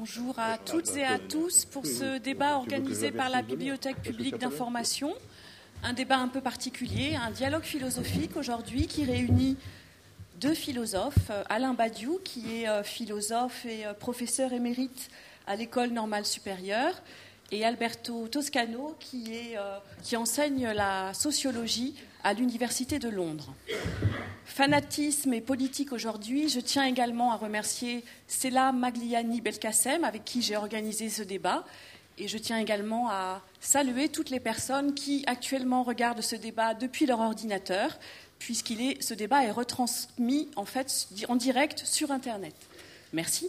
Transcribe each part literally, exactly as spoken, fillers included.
Bonjour à toutes et à tous pour ce débat organisé par la Bibliothèque publique d'information. Un débat un peu particulier, un dialogue philosophique aujourd'hui qui réunit deux philosophes, Alain Badiou qui est philosophe et professeur émérite à l'École normale supérieure et Alberto Toscano qui, est, qui enseigne la sociologie à l'Université de Londres. Fanatisme et politique aujourd'hui, je tiens également à remercier Céla Magliani-Belkacem avec qui j'ai organisé ce débat et je tiens également à saluer toutes les personnes qui actuellement regardent ce débat depuis leur ordinateur puisqu'il est, ce débat est retransmis en fait en direct sur Internet. Merci.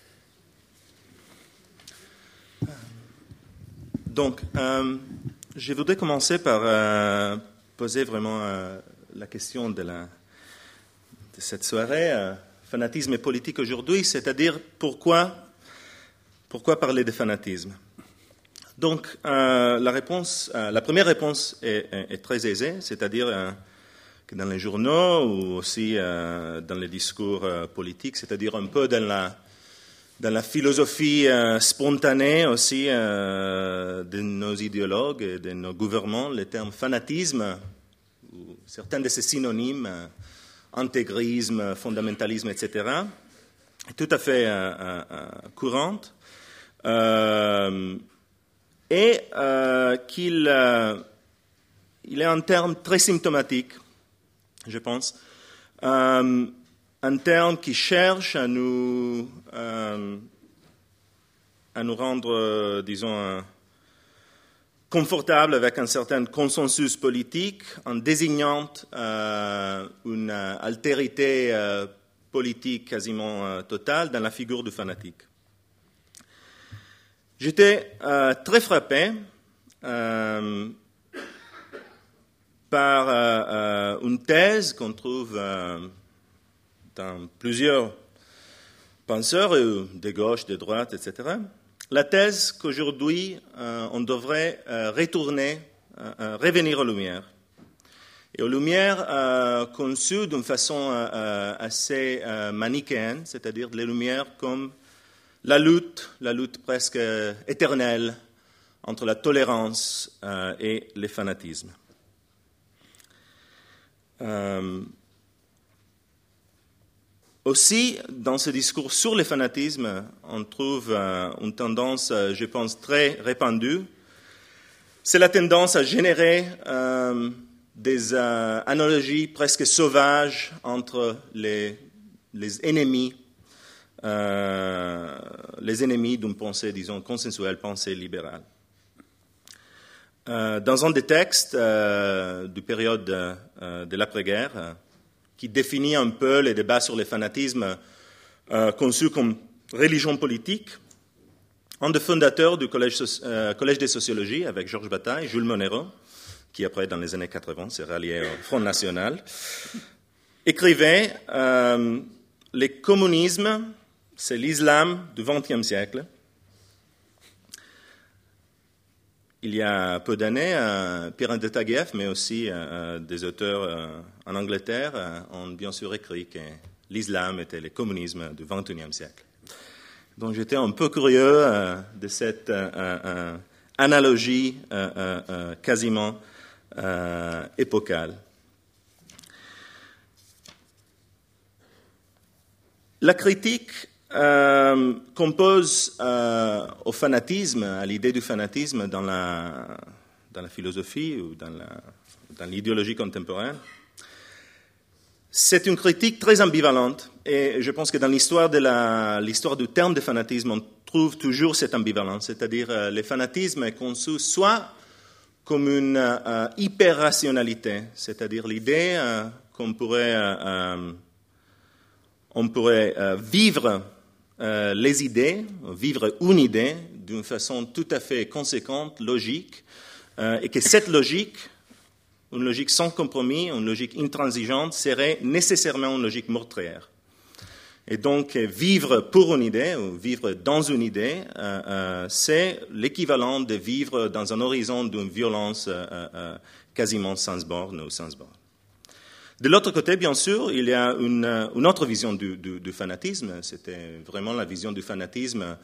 Donc, euh, je voudrais commencer par euh, poser vraiment euh, la question de, la, de cette soirée, euh, fanatisme et politique aujourd'hui, c'est-à-dire pourquoi, pourquoi parler de fanatisme. Donc, euh, la, réponse, euh, la première réponse est, est, est très aisée, c'est-à-dire euh, que dans les journaux ou aussi euh, dans les discours euh, politiques, c'est-à-dire un peu dans la dans la philosophie euh, spontanée aussi euh, de nos idéologues et de nos gouvernements, le terme fanatisme, ou certains de ces synonymes, euh, intégrisme, fondamentalisme, et cetera, est tout à fait euh, euh, courante, euh, et euh, qu'il euh, il est un terme très symptomatique, je pense, euh, un terme qui cherche à nous, euh, à nous rendre, euh, disons, euh, confortables avec un certain consensus politique en désignant euh, une altérité euh, politique quasiment euh, totale dans la figure du fanatique. J'étais euh, très frappé euh, par euh, euh, une thèse qu'on trouve euh, dans plusieurs penseurs, de gauche, de droite, et cetera, la thèse qu'aujourd'hui, euh, on devrait euh, retourner, euh, revenir aux Lumières. Et aux Lumières euh, conçues d'une façon euh, assez euh, manichéenne, c'est-à-dire les Lumières comme la lutte, la lutte presque éternelle entre la tolérance euh, et le fanatisme. Euh, Aussi, dans ce discours sur le fanatisme, on trouve euh, une tendance, euh, je pense, très répandue. C'est la tendance à générer euh, des euh, analogies presque sauvages entre les, les ennemis, euh, les ennemis d'une pensée, disons, consensuelle, pensée libérale. Euh, dans un des textes euh, du période euh, de l'après-guerre, euh, qui définit un peu les débats sur le fanatisme euh, conçus comme religion politique. Un des fondateurs du collège, euh, collège de sociologie, avec Georges Bataille, Jules Monero, qui après, dans les années quatre-vingts, s'est rallié au Front National, écrivait euh, « Le communisme, c'est l'islam du vingtième siècle ». Il y a peu d'années, euh, Pierre de Taguieff, mais aussi euh, des auteurs euh, en Angleterre, euh, ont bien sûr écrit que l'islam était le communisme du vingt et unième siècle. Donc j'étais un peu curieux euh, de cette euh, euh, analogie euh, euh, quasiment euh, épocale. La critique Euh, qu'on pose euh, au fanatisme, à l'idée du fanatisme dans la, dans la philosophie ou dans, la, dans l'idéologie contemporaine, c'est une critique très ambivalente. Et je pense que dans l'histoire, de la, l'histoire du terme de fanatisme, on trouve toujours cette ambivalence. C'est-à-dire euh, le fanatisme est conçu soit comme une euh, hyper-rationalité, c'est-à-dire l'idée euh, qu'on pourrait, euh, on pourrait euh, vivre Euh, les idées, vivre une idée d'une façon tout à fait conséquente, logique, euh, et que cette logique, une logique sans compromis, une logique intransigeante, serait nécessairement une logique meurtrière. Et donc, vivre pour une idée, ou vivre dans une idée, euh, euh, c'est l'équivalent de vivre dans un horizon d'une violence euh, euh, quasiment sans borne ou sans borne. De l'autre côté, bien sûr, il y a une, une autre vision du, du, du fanatisme. C'était vraiment la vision du fanatisme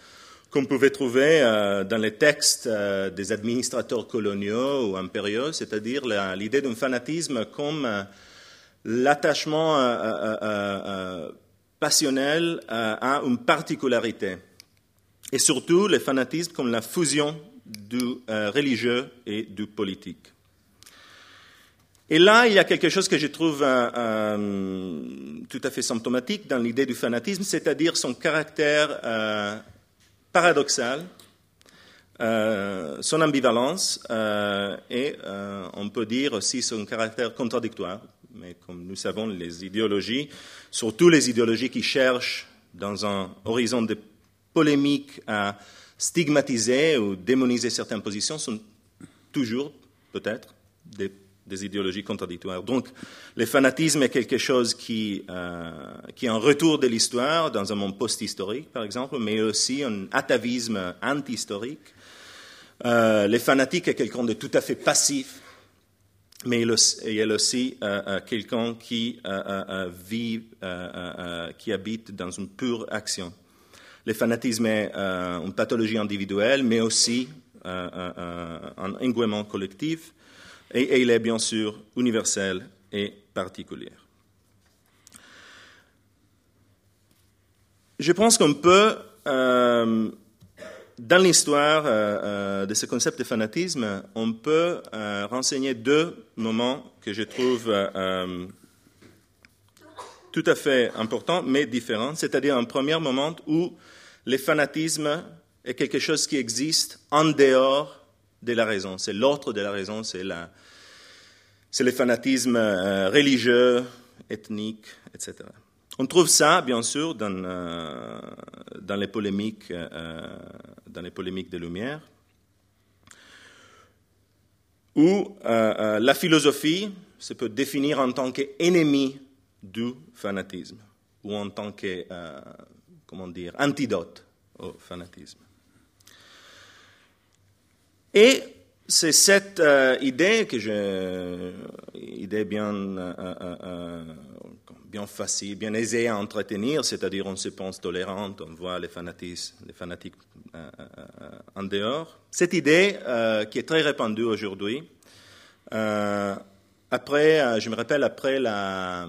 qu'on pouvait trouver euh, dans les textes euh, des administrateurs coloniaux ou impériaux, c'est-à-dire la, l'idée d'un fanatisme comme euh, l'attachement euh, euh, euh, passionnel euh, à une particularité. Et surtout, le fanatisme comme la fusion du euh, religieux et du politique. Et là, il y a quelque chose que je trouve euh, euh, tout à fait symptomatique dans l'idée du fanatisme, c'est-à-dire son caractère euh, paradoxal, euh, son ambivalence euh, et euh, on peut dire aussi son caractère contradictoire. Mais comme nous savons, les idéologies, surtout les idéologies qui cherchent dans un horizon de polémique à stigmatiser ou démoniser certaines positions, sont toujours, peut-être, des, des idéologies contradictoires. Donc, le fanatisme est quelque chose qui, euh, qui est un retour de l'histoire dans un monde post-historique, par exemple, mais aussi un atavisme anti-historique. Euh, le fanatique est quelqu'un de tout à fait passif, mais il est aussi euh, euh, quelqu'un qui euh, euh, vit, euh, euh, qui habite dans une pure action. Le fanatisme est euh, une pathologie individuelle, mais aussi euh, euh, un engouement collectif, et, et il est bien sûr universel et particulier. Je pense qu'on peut, euh, dans l'histoire euh, de ce concept de fanatisme, on peut euh, renseigner deux moments que je trouve euh, tout à fait importants, mais différents, c'est-à-dire un premier moment où le fanatisme est quelque chose qui existe en dehors de la raison. C'est l'autre de la raison, c'est, la, c'est le fanatisme euh, religieux, ethnique, et cetera. On trouve ça, bien sûr, dans, euh, dans, les, polémiques, euh, dans les polémiques des Lumières, où euh, euh, la philosophie se peut définir en tant qu'ennemi du fanatisme, ou en tant que... Euh, comment dire, antidote au fanatisme. Et c'est cette euh, idée que je, idée bien, euh, euh, bien facile, bien aisée à entretenir, c'est-à-dire on se pense tolérante, on voit les fanatiques, les fanatiques euh, euh, en dehors. Cette idée euh, qui est très répandue aujourd'hui, euh, après, je me rappelle après la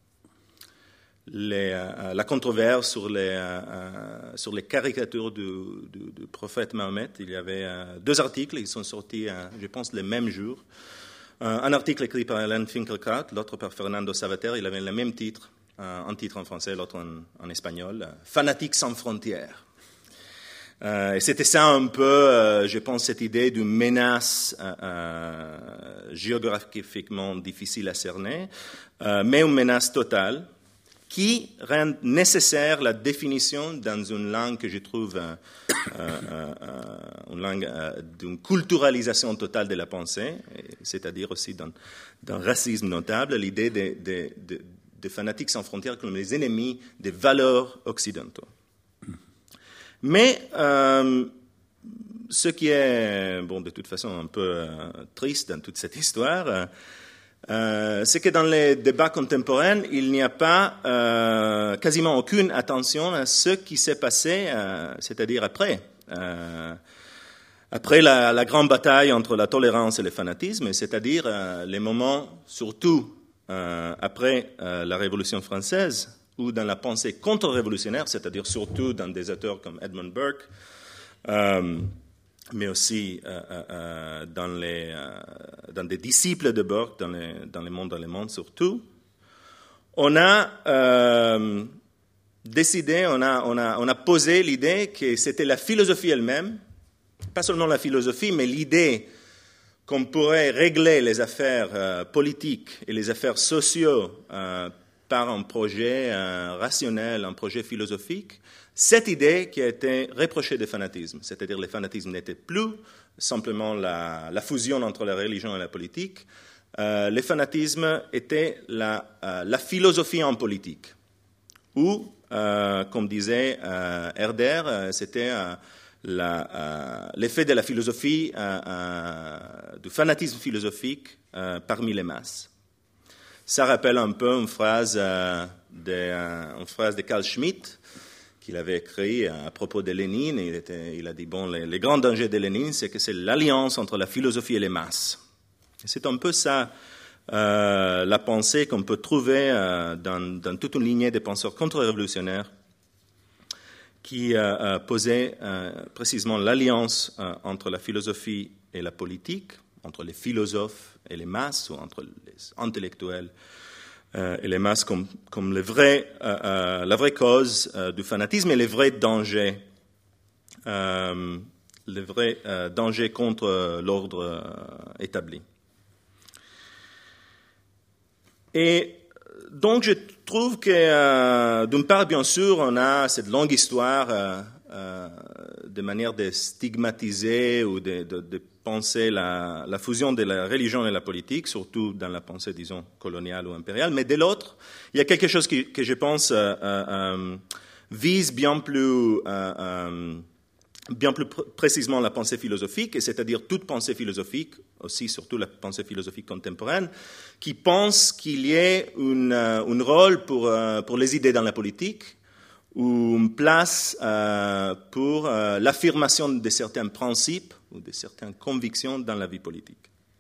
Les, euh, la controverse sur les, euh, sur les caricatures du, du, du prophète Mahomet. Il y avait euh, deux articles qui sont sortis, euh, je pense, le même jour. Euh, un article écrit par Hélène Finkielkraut, l'autre par Fernando Savater. Il avait le même titre, euh, un titre en français, l'autre en, en espagnol, euh, « Fanatique sans frontières ». Euh, et c'était ça un peu, euh, je pense, cette idée d'une menace euh, euh, géographiquement difficile à cerner, euh, mais une menace totale, qui rend nécessaire la définition dans une langue que je trouve euh, euh, euh, une langue euh, d'une culturalisation totale de la pensée, c'est-à-dire aussi d'un, d'un racisme notable, l'idée des de, de, de fanatiques sans frontières comme les ennemis des valeurs occidentaux. Mais euh, ce qui est, bon, de toute façon, un peu euh, triste dans toute cette histoire, euh, Euh, c'est que dans les débats contemporains, il n'y a pas euh, quasiment aucune attention à ce qui s'est passé, euh, c'est-à-dire après, euh, après la, la grande bataille entre la tolérance et le fanatisme, c'est-à-dire euh, les moments, surtout euh, après euh, la Révolution française, ou dans la pensée contre-révolutionnaire, c'est-à-dire surtout dans des auteurs comme Edmund Burke, euh, mais aussi euh, euh, dans, les, euh, dans des disciples de Burke, dans les, dans les mondes allemands surtout, on a euh, décidé, on a, on, a, on a posé l'idée que c'était la philosophie elle-même, pas seulement la philosophie, mais l'idée qu'on pourrait régler les affaires euh, politiques et les affaires sociales euh, par un projet euh, rationnel, un projet philosophique. Cette idée qui a été reprochée de fanatisme, c'est-à-dire le fanatisme n'était plus simplement la, la fusion entre la religion et la politique, euh, le fanatisme était la, euh, la philosophie en politique, ou, euh, comme disait euh, Herder, euh, c'était euh, la, euh, l'effet de la philosophie, euh, euh, du fanatisme philosophique euh, parmi les masses. Ça rappelle un peu une phrase, euh, de, euh, une phrase de Carl Schmitt, qui qu'il avait écrit à propos de Lénine. Il, était, il a dit, bon, les, les grands dangers de Lénine, c'est que c'est l'alliance entre la philosophie et les masses. Et c'est un peu ça, euh, la pensée qu'on peut trouver euh, dans, dans toute une lignée de penseurs contre-révolutionnaires qui euh, posaient euh, précisément l'alliance euh, entre la philosophie et la politique, entre les philosophes et les masses, ou entre les intellectuels euh, et les masses comme, comme les vrais, euh, euh, la vraie cause euh, du fanatisme et les vrais dangers, euh, les vrais euh, dangers contre euh, l'ordre euh, établi. Et donc je trouve que, euh, d'une part, bien sûr, on a cette longue histoire euh, euh, de manière de stigmatiser ou de, de, de penser la, la fusion de la religion et la politique, surtout dans la pensée, disons, coloniale ou impériale. Mais de l'autre, il y a quelque chose qui, que je pense euh, euh, vise bien plus... Euh, euh, bien plus pr- précisément la pensée philosophique, et c'est-à-dire toute pensée philosophique, aussi surtout la pensée philosophique contemporaine, qui pense qu'il y ait une, uh, un rôle pour, uh, pour les idées dans la politique, ou une place uh, pour uh, l'affirmation de certains principes ou de certaines convictions dans la vie politique.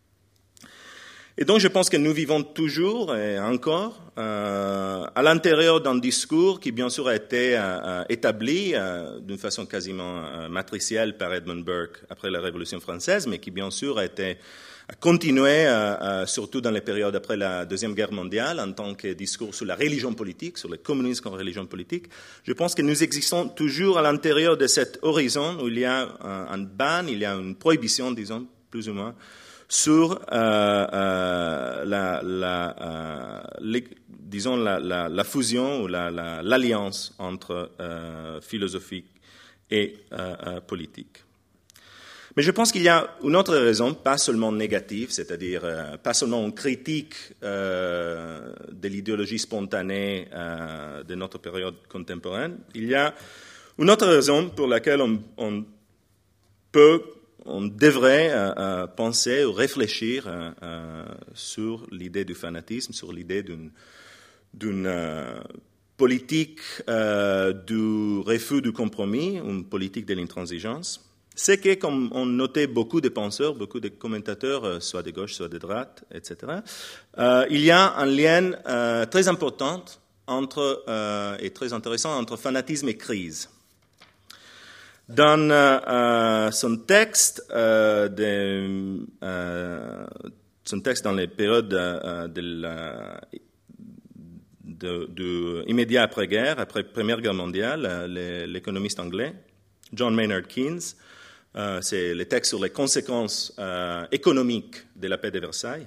Et donc je pense que nous vivons toujours et encore euh, à l'intérieur d'un discours qui bien sûr a été euh, établi euh, d'une façon quasiment euh, matricielle par Edmund Burke après la Révolution française, mais qui bien sûr a été a continué euh, euh, surtout dans les périodes après la Deuxième Guerre mondiale en tant que discours sur la religion politique, sur le communisme comme religion politique. Je pense que nous existons toujours à l'intérieur de cet horizon où il y a un, un ban, il y a une prohibition, disons, plus ou moins, sur euh, euh, la, la, euh, les, disons la, la, la fusion ou la, la, l'alliance entre euh, philosophie et euh, euh, politique. Mais je pense qu'il y a une autre raison, pas seulement négative, c'est-à-dire euh, pas seulement une critique euh, de l'idéologie spontanée euh, de notre période contemporaine. Il y a une autre raison pour laquelle on, on peut on devrait euh, euh, penser ou réfléchir euh, euh, sur l'idée du fanatisme, sur l'idée d'une, d'une euh, politique euh, du refus du compromis, une politique de l'intransigeance. C'est que, comme on notait beaucoup de penseurs, beaucoup de commentateurs, euh, soit de gauche, soit de droite, et cetera, euh, il y a un lien euh, très important entre, euh, et très intéressant entre fanatisme et crise. Dans euh, son texte, euh, de, euh, son texte dans les périodes euh, de la, de, de, immédiat après-guerre, après la Première Guerre mondiale, les, l'économiste anglais John Maynard Keynes, euh, c'est le texte sur les conséquences euh, économiques de la paix de Versailles.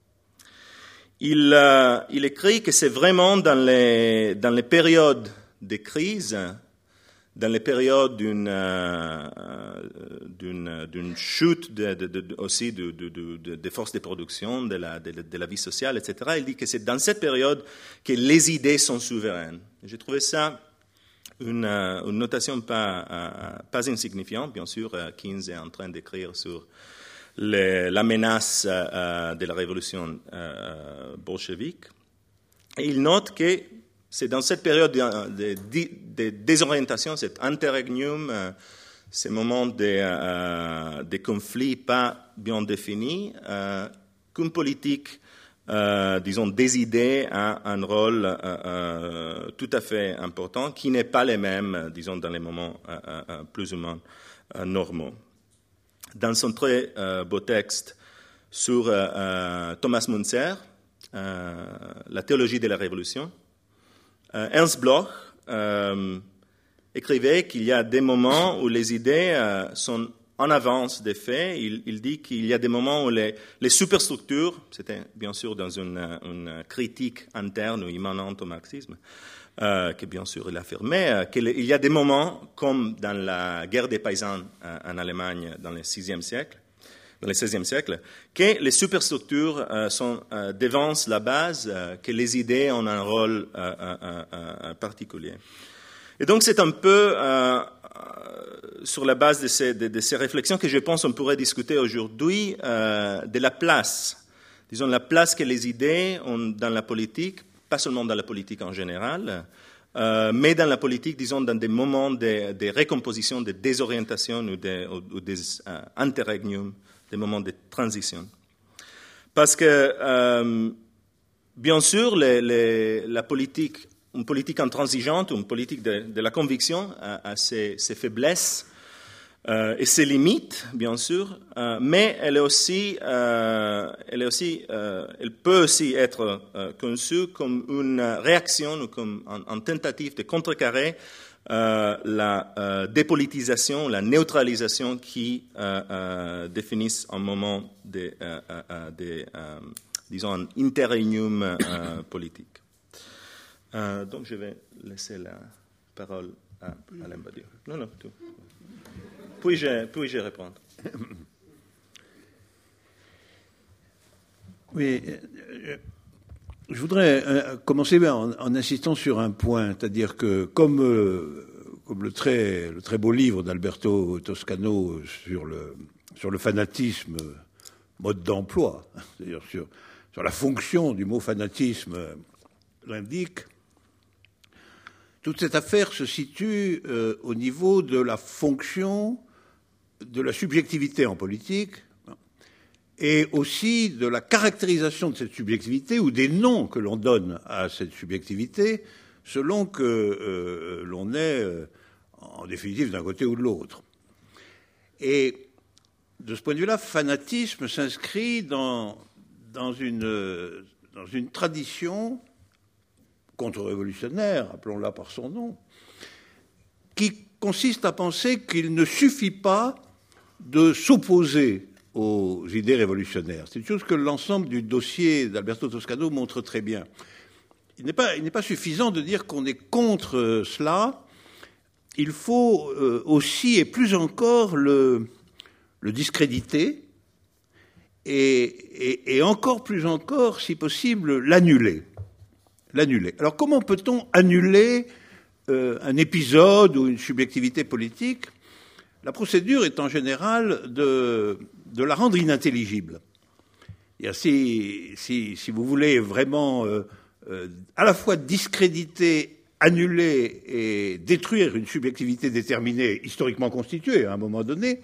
Il, euh, il écrit que c'est vraiment dans les, dans les périodes de crise, dans les périodes d'une, euh, d'une, d'une chute de, de, de, aussi de, de, de, de forces de production, de la, de, de la vie sociale, et cetera, il dit que c'est dans cette période que les idées sont souveraines. J'ai trouvé ça une, une notation pas, pas insignifiante. Bien sûr, Keynes est en train d'écrire sur les, la menace de la révolution bolchevique. Et il note que c'est dans cette période de, de, de désorientation, cet interregnum, euh, ces moments de, euh, de conflits pas bien définis, euh, qu'une politique, euh, disons, des idées a un rôle euh, euh, tout à fait important, qui n'est pas le même, disons, dans les moments euh, euh, plus ou moins euh, normaux. Dans son très euh, beau texte sur euh, euh, Thomas Müntzer, euh, la théologie de la Révolution, Euh, Ernst Bloch euh, écrivait qu'il y a des moments où les idées euh, sont en avance des faits. Il, il dit qu'il y a des moments où les, les superstructures, c'était bien sûr dans une, une critique interne ou immanente au marxisme, euh, que bien sûr il affirmait, euh, qu'il y a des moments, comme dans la guerre des paysans euh, en Allemagne dans le sixième siècle, dans le seizième siècle, que les superstructures euh, sont, euh, devancent la base, euh, que les idées ont un rôle euh, euh, euh, particulier. Et donc c'est un peu euh, sur la base de ces, de, de ces réflexions que je pense on pourrait discuter aujourd'hui euh, de la place, disons la place que les idées ont dans la politique, pas seulement dans la politique en général, euh, mais dans la politique, disons, dans des moments de, de récomposition, de désorientation ou, de, ou, ou des euh, interregnums, des moments de transition. Parce que, euh, bien sûr, les, les, la politique, une politique intransigeante, une politique de, de la conviction a, a ses, ses faiblesses euh, et ses limites, bien sûr, euh, mais elle est aussi, euh, elle est aussi, euh, elle peut aussi être euh, conçue comme une réaction ou comme une tentative de contrecarrer euh, la euh, dépolitisation, la neutralisation qui euh, euh, définissent un moment de, euh, euh, de euh, disons, un interregnum euh, politique. Euh, donc, je vais laisser la parole à Alain Badiou. Non, non, tout. Puis-je, puis-je répondre? Oui, je voudrais commencer en, en insistant sur un point, c'est-à-dire que comme, euh, comme le, très, le très beau livre d'Alberto Toscano sur le, sur le fanatisme, mode d'emploi, c'est-à-dire sur, sur la fonction du mot fanatisme l'indique, toute cette affaire se situe euh, au niveau de la fonction de la subjectivité en politique et aussi de la caractérisation de cette subjectivité ou des noms que l'on donne à cette subjectivité selon que euh, l'on est euh, en définitive d'un côté ou de l'autre. Et de ce point de vue-là, fanatisme s'inscrit dans, dans, une, dans une tradition contre-révolutionnaire, appelons-la par son nom, qui consiste à penser qu'il ne suffit pas de s'opposer aux idées révolutionnaires. C'est une chose que l'ensemble du dossier d'Alberto Toscano montre très bien. Il n'est pas, il n'est pas suffisant de dire qu'on est contre cela. Il faut euh, aussi, et plus encore, le, le discréditer et, et, et encore plus encore, si possible, l'annuler. L'annuler. Alors comment peut-on annuler euh, un épisode ou une subjectivité politique? La procédure est en général de, de la rendre inintelligible. Et si, si, si vous voulez vraiment euh, euh, à la fois discréditer, annuler et détruire une subjectivité déterminée, historiquement constituée à un moment donné,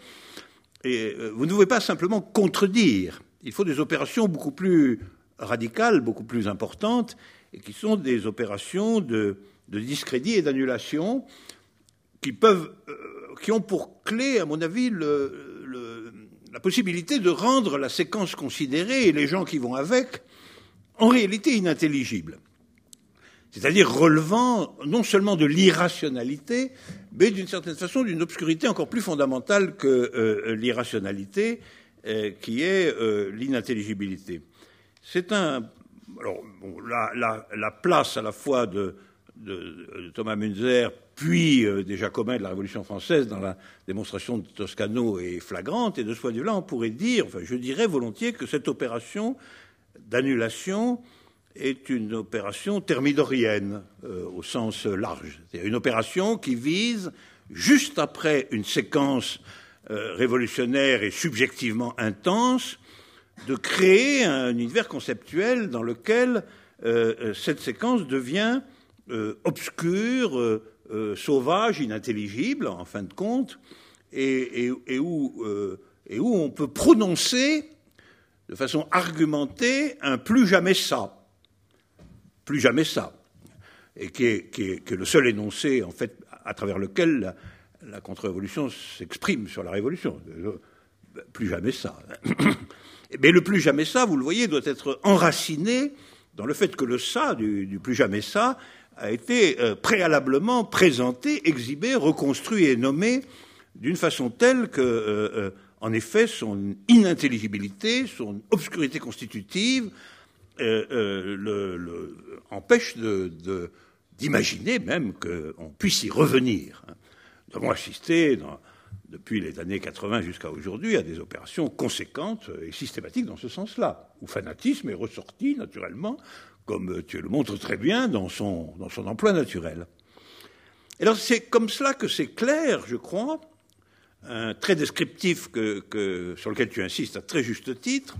et, euh, vous ne pouvez pas simplement contredire. Il faut des opérations beaucoup plus radicales, beaucoup plus importantes, et qui sont des opérations de, de discrédit et d'annulation qui peuvent... Euh, qui ont pour clé, à mon avis, le, le, la possibilité de rendre la séquence considérée et les gens qui vont avec, en réalité, inintelligibles. C'est-à-dire relevant non seulement de l'irrationalité, mais d'une certaine façon d'une obscurité encore plus fondamentale que euh, l'irrationalité, euh, qui est euh, l'inintelligibilité. C'est un... Alors, bon, la, la, la place à la fois de, de, de Thomas Münzer, puis euh, des Jacobins de la Révolution française dans la démonstration de Toscano est flagrante, et de ce point de vue-là, on pourrait dire, enfin, je dirais volontiers que cette opération d'annulation est une opération thermidorienne, euh, au sens large. C'est une opération qui vise, juste après une séquence euh, révolutionnaire et subjectivement intense, de créer un univers conceptuel dans lequel euh, cette séquence devient euh, obscure, euh, Euh, sauvage, inintelligible, en fin de compte, et, et, et, où, euh, et où on peut prononcer de façon argumentée un plus jamais ça. Plus jamais ça. Et qui est, qui est, qui est le seul énoncé, en fait, à travers lequel la, la contre-révolution s'exprime sur la révolution. Plus jamais ça. Mais le plus jamais ça, vous le voyez, doit être enraciné dans le fait que le ça, du, du plus jamais ça, a été euh, préalablement présenté, exhibé, reconstruit et nommé d'une façon telle que, euh, euh, en effet, son inintelligibilité, son obscurité constitutive euh, euh, le, le, empêche de, de, d'imaginer même qu'on puisse y revenir. Nous avons assisté, dans, depuis les années quatre-vingts jusqu'à aujourd'hui, à des opérations conséquentes et systématiques dans ce sens-là, où fanatisme est ressorti, naturellement, comme tu le montres très bien dans son, dans son emploi naturel. Et alors c'est comme cela que c'est clair, je crois, un trait descriptif que, que, sur lequel tu insistes à très juste titre,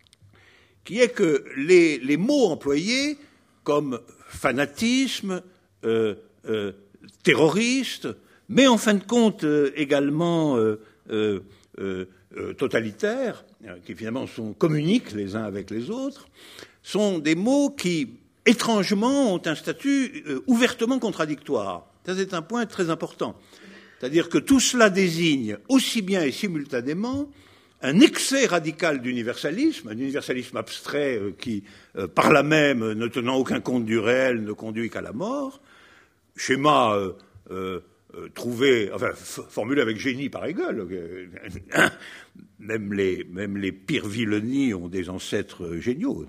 qui est que les, les mots employés comme fanatisme, euh, euh, terroristes, mais en fin de compte euh, également euh, euh, euh, totalitaires, qui finalement sont, communiquent les uns avec les autres, sont des mots qui, étrangement, ont un statut euh, ouvertement contradictoire. Ça, c'est un point très important. C'est-à-dire que tout cela désigne aussi bien et simultanément un excès radical d'universalisme, un universalisme abstrait euh, qui, euh, par là même, ne tenant aucun compte du réel, ne conduit qu'à la mort, schéma euh, euh, euh, trouvé, enfin, f- formulé avec génie par Hegel. Euh, même, les, même les pires vilainies ont des ancêtres géniaux.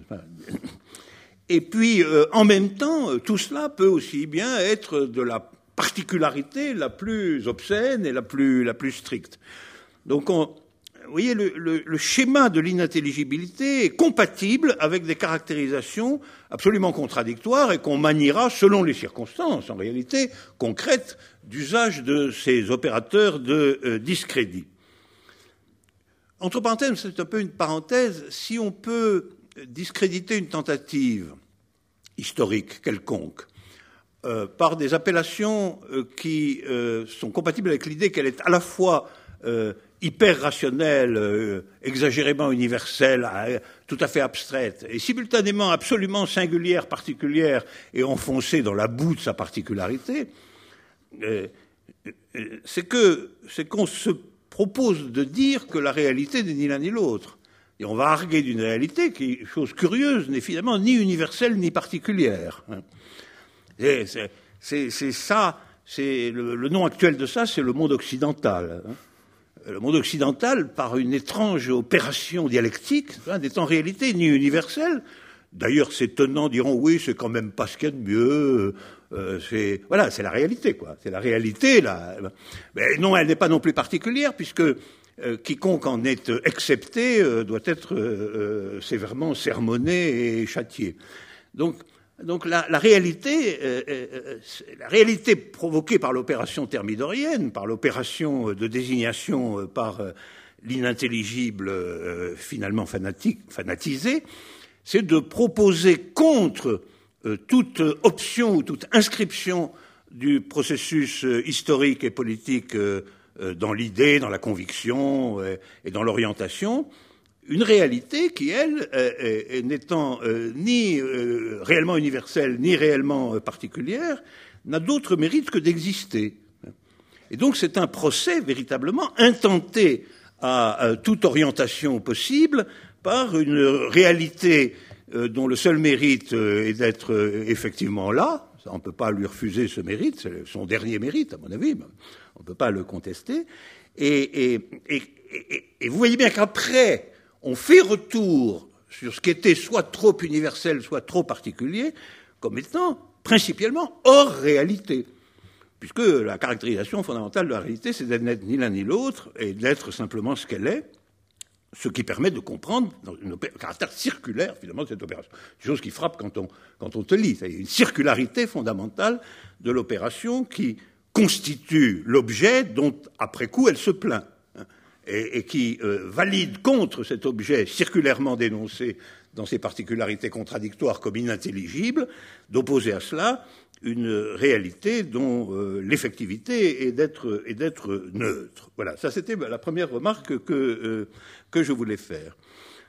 Et puis, euh, en même temps, tout cela peut aussi bien être de la particularité la plus obscène et la plus, la plus stricte. Donc, on, vous voyez, le, le, le schéma de l'inintelligibilité est compatible avec des caractérisations absolument contradictoires et qu'on maniera selon les circonstances, en réalité, concrètes d'usage de ces opérateurs de euh, discrédit. Entre parenthèses, c'est un peu une parenthèse, si on peut discréditer une tentative historique quelconque euh, par des appellations euh, qui euh, sont compatibles avec l'idée qu'elle est à la fois euh, hyper rationnelle, euh, exagérément universelle, euh, tout à fait abstraite, et simultanément absolument singulière, particulière, et enfoncée dans la boue de sa particularité, euh, c'est que c'est qu'on se propose de dire que la réalité n'est ni l'un ni l'autre. Et on va arguer d'une réalité qui, chose curieuse, n'est finalement ni universelle ni particulière. Et c'est, c'est, c'est ça, c'est le, le nom actuel de ça, c'est le monde occidental. Le monde occidental, par une étrange opération dialectique, n'est en réalité ni universel. D'ailleurs, ces tenants diront oui, c'est quand même pas ce qu'il y a de mieux. Euh, c'est, voilà, c'est la réalité, quoi. C'est la réalité, là. Mais non, elle n'est pas non plus particulière, puisque Euh, quiconque en est euh, excepté euh, doit être euh, euh, sévèrement sermonné et châtié. Donc, donc la, la réalité, euh, euh, la réalité provoquée par l'opération thermidorienne, par l'opération de désignation euh, par euh, l'inintelligible euh, finalement fanatique, fanatisé, c'est de proposer contre euh, toute option ou toute inscription du processus euh, historique et politique euh, dans l'idée, dans la conviction et dans l'orientation, une réalité qui, elle, n'étant ni réellement universelle, ni réellement particulière, n'a d'autre mérite que d'exister. Et donc c'est un procès véritablement intenté à toute orientation possible par une réalité dont le seul mérite est d'être effectivement là. On ne peut pas lui refuser ce mérite, c'est son dernier mérite, à mon avis. On ne peut pas le contester. Et, et, et, et, et vous voyez bien qu'après, on fait retour sur ce qui était soit trop universel, soit trop particulier, comme étant principalement hors réalité. Puisque la caractérisation fondamentale de la réalité, c'est d'être ni l'un ni l'autre, et d'être simplement ce qu'elle est, ce qui permet de comprendre dans une opé- un caractère circulaire, finalement, de cette opération. C'est une chose qui frappe quand on, quand on te lit. C'est une circularité fondamentale de l'opération qui constitue l'objet dont, après coup, elle se plaint, hein, et, et qui euh, valide contre cet objet circulairement dénoncé dans ses particularités contradictoires comme inintelligible, d'opposer à cela une réalité dont euh, l'effectivité est d'être, est d'être neutre. Voilà, ça c'était la première remarque que, euh, que je voulais faire.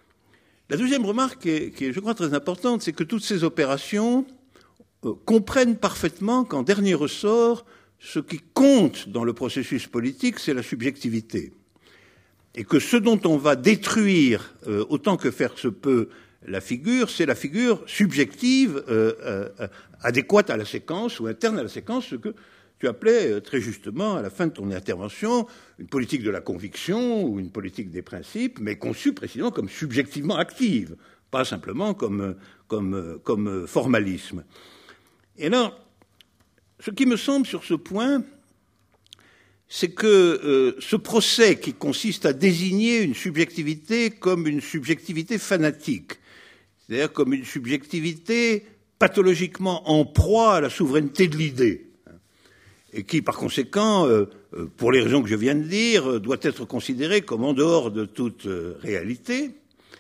La deuxième remarque, qui est, qui est, je crois, très importante, c'est que toutes ces opérations euh, comprennent parfaitement qu'en dernier ressort, ce qui compte dans le processus politique, c'est la subjectivité. Et que ce dont on va détruire, euh, autant que faire se peut, la figure, c'est la figure subjective euh, euh, adéquate à la séquence ou interne à la séquence, ce que tu appelais euh, très justement à la fin de ton intervention une politique de la conviction ou une politique des principes, mais conçue précisément comme subjectivement active, pas simplement comme, comme, comme formalisme. Et alors, ce qui me semble sur ce point, c'est que euh, ce procès qui consiste à désigner une subjectivité comme une subjectivité fanatique, c'est-à-dire comme une subjectivité pathologiquement en proie à la souveraineté de l'idée, et qui, par conséquent, euh, pour les raisons que je viens de dire, doit être considérée comme en dehors de toute euh, réalité,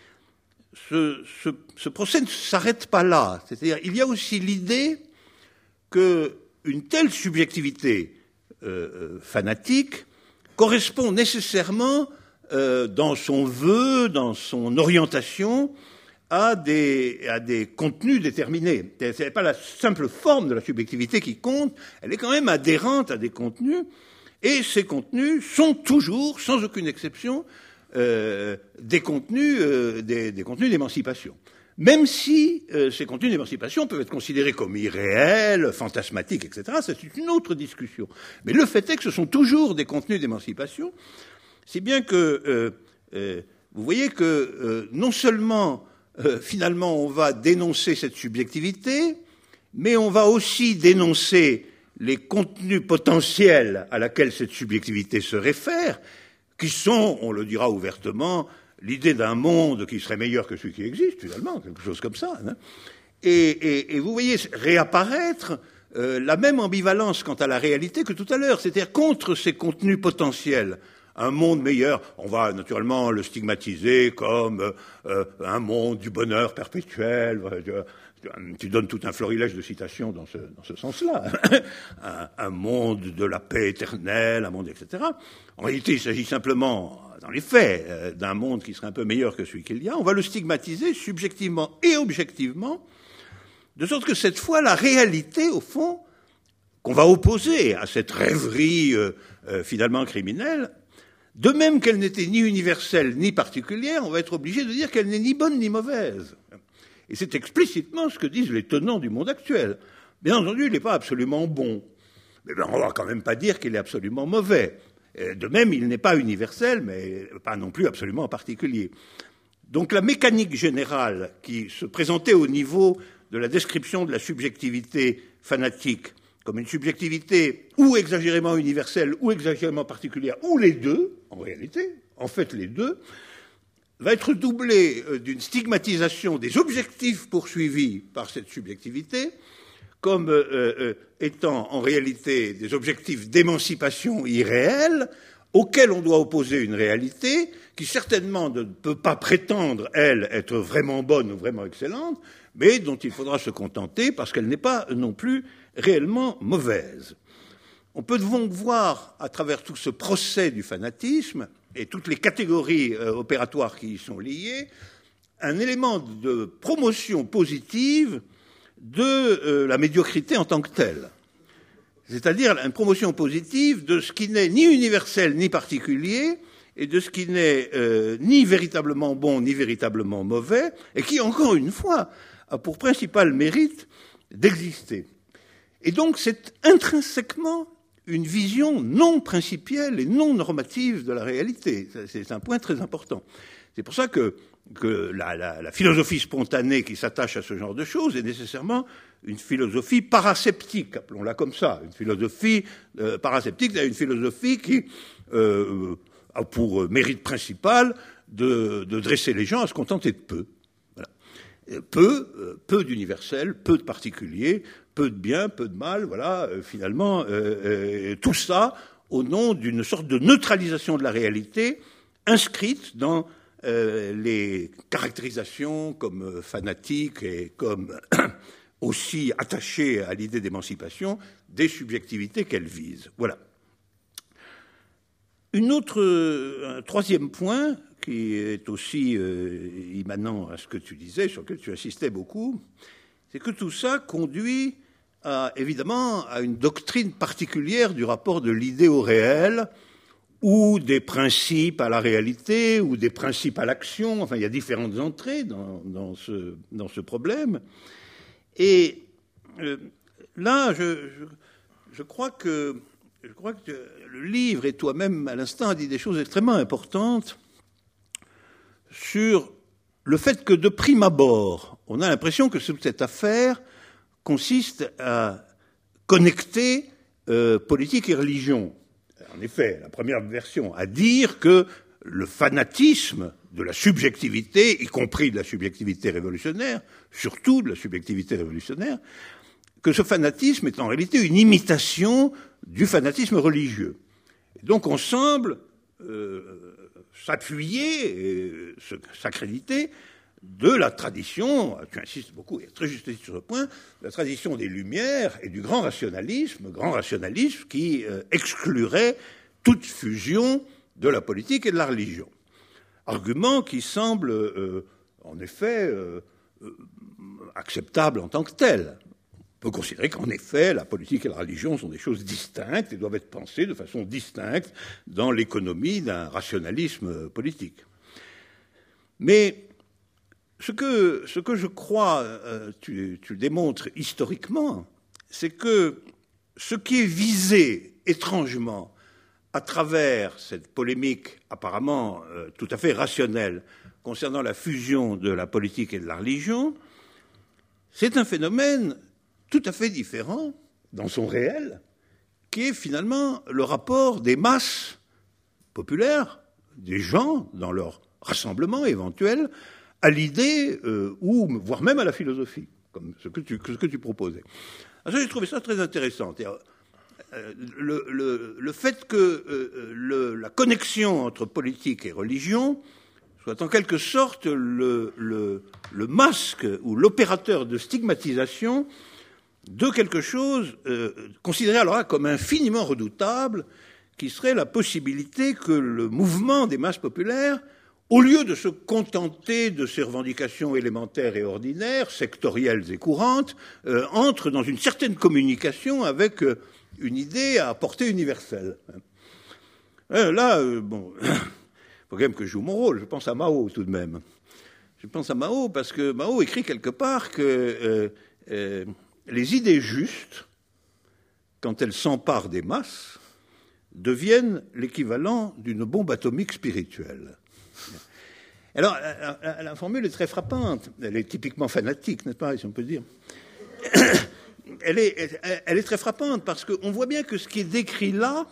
ce, ce, ce procès ne s'arrête pas là. C'est-à-dire il y a aussi l'idée que une telle subjectivité euh, fanatique correspond nécessairement euh, dans son vœu, dans son orientation, à des, à des contenus déterminés. Ce n'est pas la simple forme de la subjectivité qui compte, elle est quand même adhérente à des contenus, et ces contenus sont toujours, sans aucune exception, euh, des contenus, euh, des, des contenus d'émancipation. Même si euh, ces contenus d'émancipation peuvent être considérés comme irréels, fantasmatiques, et cetera, c'est une autre discussion. Mais le fait est que ce sont toujours des contenus d'émancipation, si bien que euh, euh, vous voyez que euh, non seulement euh, finalement on va dénoncer cette subjectivité, mais on va aussi dénoncer les contenus potentiels à laquelle cette subjectivité se réfère, qui sont, on le dira ouvertement, l'idée d'un monde qui serait meilleur que celui qui existe, finalement, quelque chose comme ça. Hein. Et, et, et vous voyez réapparaître euh, la même ambivalence quant à la réalité que tout à l'heure, c'est-à-dire contre ces contenus potentiels. Un monde meilleur, on va naturellement le stigmatiser comme euh, un monde du bonheur perpétuel. Euh, tu donnes tout un florilège de citations dans ce, dans ce sens-là. un, un monde de la paix éternelle, un monde, et cetera. En réalité, il s'agit simplement, dans les faits, euh, d'un monde qui serait un peu meilleur que celui qu'il y a. On va le stigmatiser subjectivement et objectivement, de sorte que cette fois, la réalité, au fond, qu'on va opposer à cette rêverie euh, euh, finalement criminelle, de même qu'elle n'était ni universelle ni particulière, on va être obligé de dire qu'elle n'est ni bonne ni mauvaise. Et c'est explicitement ce que disent les tenants du monde actuel. Bien entendu, il n'est pas absolument bon. Mais ben, on ne va quand même pas dire qu'il est absolument mauvais. De même, il n'est pas universel, mais pas non plus absolument particulier. Donc la mécanique générale qui se présentait au niveau de la description de la subjectivité fanatique comme une subjectivité ou exagérément universelle ou exagérément particulière, ou les deux, en réalité, en fait les deux, va être doublée d'une stigmatisation des objectifs poursuivis par cette subjectivité comme euh, euh, étant en réalité des objectifs d'émancipation irréels auxquels on doit opposer une réalité qui certainement ne peut pas prétendre, elle, être vraiment bonne ou vraiment excellente, mais dont il faudra se contenter parce qu'elle n'est pas non plus réellement mauvaise. On peut donc voir, à travers tout ce procès du fanatisme et toutes les catégories euh, opératoires qui y sont liées, un élément de promotion positive de euh, la médiocrité en tant que telle. C'est-à-dire une promotion positive de ce qui n'est ni universel ni particulier et de ce qui n'est euh, ni véritablement bon ni véritablement mauvais et qui, encore une fois, a pour principal mérite d'exister. Et donc c'est intrinsèquement une vision non principielle et non normative de la réalité. C'est un point très important. C'est pour ça que, que la, la, la philosophie spontanée qui s'attache à ce genre de choses est nécessairement une philosophie paraseptique, appelons-la comme ça. Une philosophie euh, paraseptique, c'est une philosophie qui euh, a pour mérite principal de, de dresser les gens à se contenter de peu. Voilà. Peu, euh, peu d'universel, peu de particulier, peu de bien, peu de mal, voilà, euh, finalement, euh, euh, tout ça au nom d'une sorte de neutralisation de la réalité inscrite dans euh, les caractérisations comme euh, fanatiques et comme aussi attachées à l'idée d'émancipation des subjectivités qu'elle vise. Voilà. Une autre, un troisième point qui est aussi euh, immanent à ce que tu disais, sur lequel tu insistais beaucoup, c'est que tout ça conduit à, évidemment à une doctrine particulière du rapport de l'idée au réel, ou des principes à la réalité, ou des principes à l'action. Enfin, il y a différentes entrées dans, dans, ce, dans ce problème. Et euh, là, je, je, je, crois que, je crois que le livre, et toi-même à l'instant, a dit des choses extrêmement importantes sur le fait que de prime abord, on a l'impression que cette affaire consiste à connecter euh, politique et religion. En effet, la première version, à dire que le fanatisme de la subjectivité, y compris de la subjectivité révolutionnaire, surtout de la subjectivité révolutionnaire, que ce fanatisme est en réalité une imitation du fanatisme religieux. Et donc on semble euh, s'appuyer, et s'accréditer de la tradition, tu insistes beaucoup, et très juste sur ce point, la tradition des Lumières et du grand rationalisme, grand rationalisme qui euh, exclurait toute fusion de la politique et de la religion. Argument qui semble, euh, en effet, euh, euh, acceptable en tant que tel. On peut considérer qu'en effet, la politique et la religion sont des choses distinctes et doivent être pensées de façon distincte dans l'économie d'un rationalisme politique. Mais ce que, ce que je crois, euh, tu, tu démontres historiquement, c'est que ce qui est visé étrangement à travers cette polémique apparemment euh, tout à fait rationnelle concernant la fusion de la politique et de la religion, c'est un phénomène tout à fait différent dans son réel, qui est finalement le rapport des masses populaires, des gens dans leur rassemblement éventuel, à l'idée, euh, ou voire même à la philosophie, comme ce que tu, ce que tu proposais. Alors, j'ai trouvé ça très intéressant. Euh, le, le, le fait que euh, le, la connexion entre politique et religion soit en quelque sorte le, le, le masque ou l'opérateur de stigmatisation de quelque chose euh, considéré alors là comme infiniment redoutable, qui serait la possibilité que le mouvement des masses populaires, au lieu de se contenter de ces revendications élémentaires et ordinaires, sectorielles et courantes, euh, entre dans une certaine communication avec euh, une idée à portée universelle. Euh, là, euh, bon, il faut quand même que je joue mon rôle. Je pense à Mao tout de même. Je pense à Mao parce que Mao écrit quelque part que euh, euh, les idées justes, quand elles s'emparent des masses, deviennent l'équivalent d'une bombe atomique spirituelle. Alors, la, la, la formule est très frappante. Elle est typiquement fanatique, n'est-ce pas, si on peut dire. Elle est, elle est très frappante parce qu'on voit bien que ce qui est décrit là,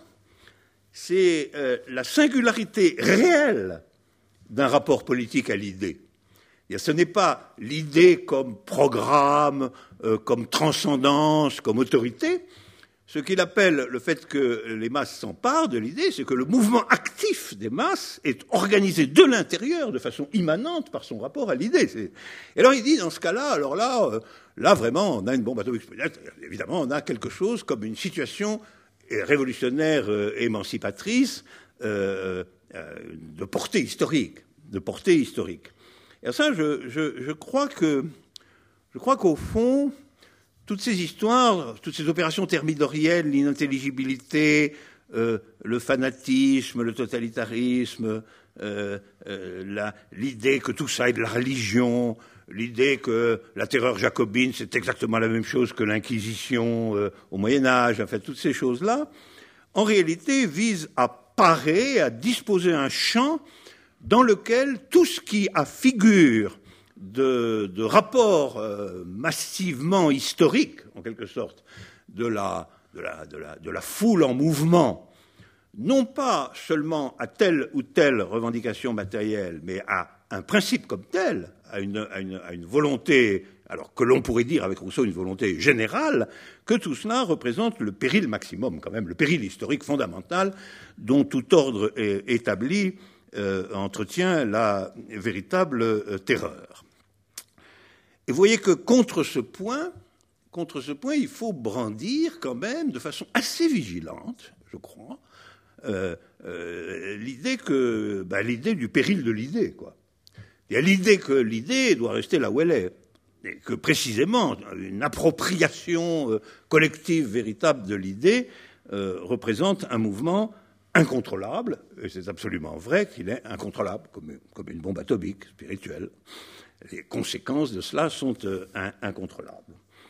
c'est euh, la singularité réelle d'un rapport politique à l'idée. Ce n'est pas l'idée comme programme, euh, comme transcendance, comme autorité. Ce qu'il appelle le fait que les masses s'emparent de l'idée, c'est que le mouvement actif des masses est organisé de l'intérieur de façon immanente par son rapport à l'idée. C'est... Et alors il dit, dans ce cas-là, alors là, euh, là vraiment, on a une bombe atomique. Évidemment, on a quelque chose comme une situation révolutionnaire, euh, émancipatrice, euh, euh, de portée historique, de portée historique. Et ça, je, je, je crois que, je crois qu'au fond, toutes ces histoires, toutes ces opérations thermidoriennes, l'inintelligibilité, euh, le fanatisme, le totalitarisme, euh, euh, la, l'idée que tout ça est de la religion, l'idée que la terreur jacobine, c'est exactement la même chose que l'Inquisition euh, au Moyen-Âge, en fait, toutes ces choses-là, en réalité, visent à parer, à disposer un champ dans lequel tout ce qui a figure de, de rapport euh, massivement historique, en quelque sorte, de la, de, la, de, la, de la foule en mouvement, non pas seulement à telle ou telle revendication matérielle, mais à un principe comme tel, à une, à une, à une volonté, alors que l'on pourrait dire avec Rousseau une volonté générale, que tout cela représente le péril maximum, quand même, le péril historique fondamental dont tout ordre est établi euh, entretient la véritable euh, terreur. Et vous voyez que contre ce point, contre ce point, il faut brandir quand même de façon assez vigilante, je crois, euh, euh, l'idée que, bah, l'idée du péril de l'idée, quoi. Il y a l'idée que l'idée doit rester là où elle est, et que précisément une appropriation euh, collective véritable de l'idée euh, représente un mouvement incontrôlable, et c'est absolument vrai qu'il est incontrôlable, comme, comme une bombe atomique spirituelle. Les conséquences de cela sont euh, in, incontrôlables.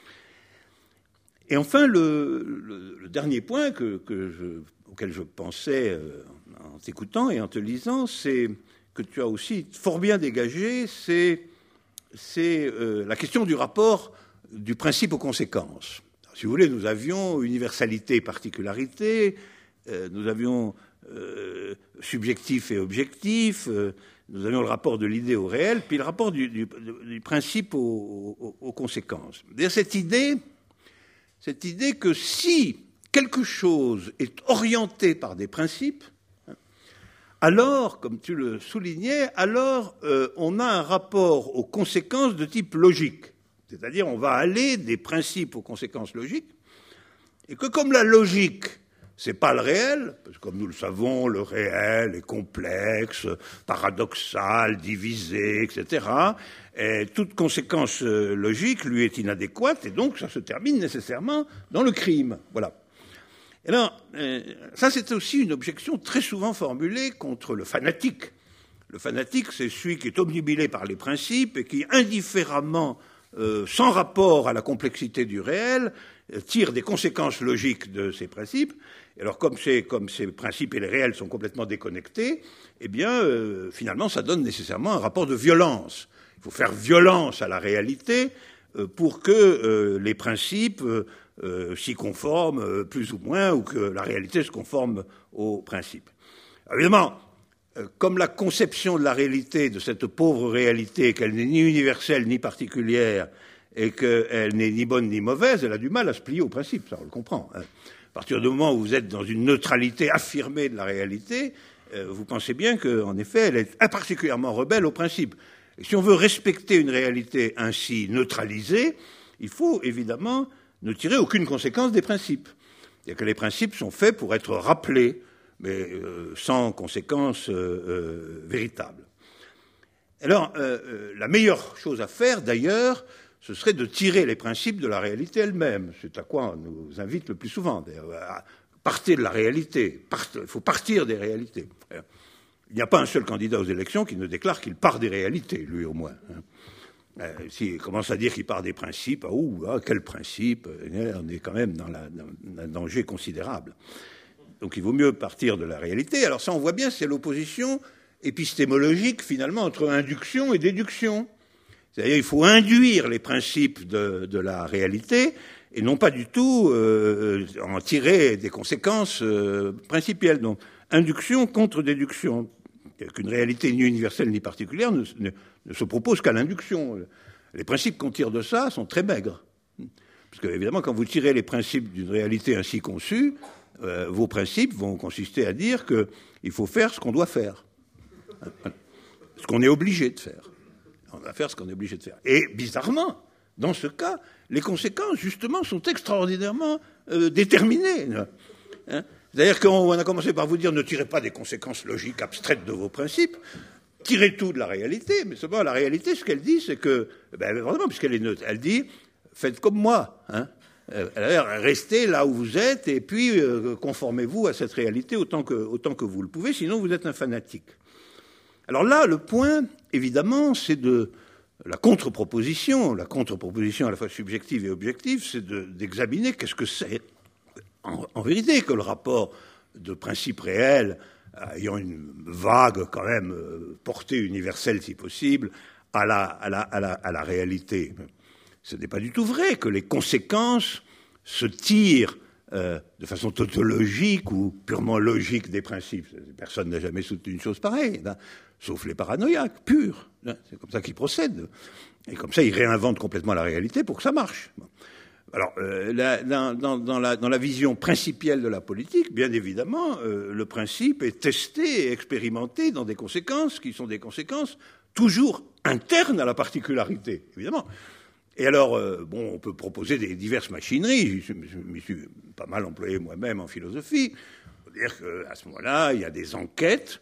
Et enfin, le, le, le dernier point que, que je, auquel je pensais euh, en t'écoutant et en te lisant, c'est que tu as aussi fort bien dégagé, c'est, c'est euh, la question du rapport du principe aux conséquences. Alors, si vous voulez, nous avions universalité et particularité, euh, nous avions euh, subjectif et objectif, euh, nous avions le rapport de l'idée au réel, puis le rapport du, du, du principe aux, aux, aux conséquences. C'est-à-dire cette idée, cette idée que si quelque chose est orienté par des principes, alors, comme tu le soulignais, alors euh, on a un rapport aux conséquences de type logique. C'est-à-dire, on va aller des principes aux conséquences logiques, et que comme la logique, c'est pas le réel, parce que comme nous le savons, le réel est complexe, paradoxal, divisé, et cetera, et toute conséquence logique lui est inadéquate, et donc ça se termine nécessairement dans le crime. Voilà. Et alors, euh, ça c'est aussi une objection très souvent formulée contre le fanatique. Le fanatique, c'est celui qui est obnubilé par les principes et qui, indifféremment, euh, sans rapport à la complexité du réel, euh, tire des conséquences logiques de ces principes. Et alors, comme, comme ces principes et les réels sont complètement déconnectés, eh bien, euh, finalement, ça donne nécessairement un rapport de violence. Il faut faire violence à la réalité euh, pour que euh, les principes euh, euh, s'y conforment euh, plus ou moins, ou que la réalité se conforme aux principes. Alors, évidemment, euh, comme la conception de la réalité, de cette pauvre réalité, qu'elle n'est ni universelle ni particulière, et qu'elle n'est ni bonne ni mauvaise, elle a du mal à se plier aux principes, ça on le comprend. Hein. À partir du moment où vous êtes dans une neutralité affirmée de la réalité, euh, vous pensez bien qu'en effet, elle est particulièrement rebelle aux principes. Et si on veut respecter une réalité ainsi neutralisée, il faut évidemment ne tirer aucune conséquence des principes. C'est-à-dire que les principes sont faits pour être rappelés, mais euh, sans conséquence euh, euh, véritable. Alors, euh, euh, la meilleure chose à faire, d'ailleurs, ce serait de tirer les principes de la réalité elle-même. C'est à quoi on nous invite le plus souvent. Partez de la réalité. Il faut partir des réalités. Il n'y a pas un seul candidat aux élections qui ne déclare qu'il part des réalités, lui au moins. Euh, S'il commence à dire qu'il part des principes, ah, ouh, ah, quel principe, on est quand même dans, la, dans un danger considérable. Donc il vaut mieux partir de la réalité. Alors ça, on voit bien, c'est l'opposition épistémologique, finalement, entre induction et déduction. C'est-à-dire qu'il faut induire les principes de, de la réalité et non pas du tout euh, en tirer des conséquences euh, principielles. Donc, induction contre déduction. Qu'une réalité ni universelle ni particulière ne, ne, ne se propose qu'à l'induction. Les principes qu'on tire de ça sont très maigres. Parce que, évidemment, quand vous tirez les principes d'une réalité ainsi conçue, euh, vos principes vont consister à dire qu'il faut faire ce qu'on doit faire. Ce qu'on est obligé de faire. On va faire ce qu'on est obligé de faire. Et bizarrement, dans ce cas, les conséquences, justement, sont extraordinairement euh, déterminées. Hein. C'est-à-dire qu'on a commencé par vous dire ne tirez pas des conséquences logiques abstraites de vos principes, tirez tout de la réalité. Mais seulement la réalité, ce qu'elle dit, c'est que, ben, vraiment, puisqu'elle est neutre, elle dit faites comme moi. Hein. Alors, restez là où vous êtes et puis euh, conformez-vous à cette réalité autant que, autant que vous le pouvez, sinon vous êtes un fanatique. Alors là, le point, évidemment, c'est de la contre-proposition. La contre-proposition à la fois subjective et objective, c'est de, d'examiner qu'est-ce que c'est, en, en vérité, que le rapport de principe réel, ayant une vague, quand même, euh, portée universelle, si possible, à la, à la, à la, à la réalité. Ce n'est pas du tout vrai que les conséquences se tirent Euh, de façon tautologique ou purement logique des principes. Personne n'a jamais soutenu une chose pareille, hein, sauf les paranoïaques, purs. Hein, c'est comme ça qu'ils procèdent. Et comme ça, ils réinventent complètement la réalité pour que ça marche. Bon. Alors, euh, la, dans, dans, dans, la, dans la vision principielle de la politique, bien évidemment, euh, le principe est testé et expérimenté dans des conséquences qui sont des conséquences toujours internes à la particularité, évidemment. Et alors, euh, bon, on peut proposer des diverses machineries. Je, je, je m'y suis pas mal employé moi-même en philosophie. C'est-à-dire qu'à ce moment-là, il y a des enquêtes.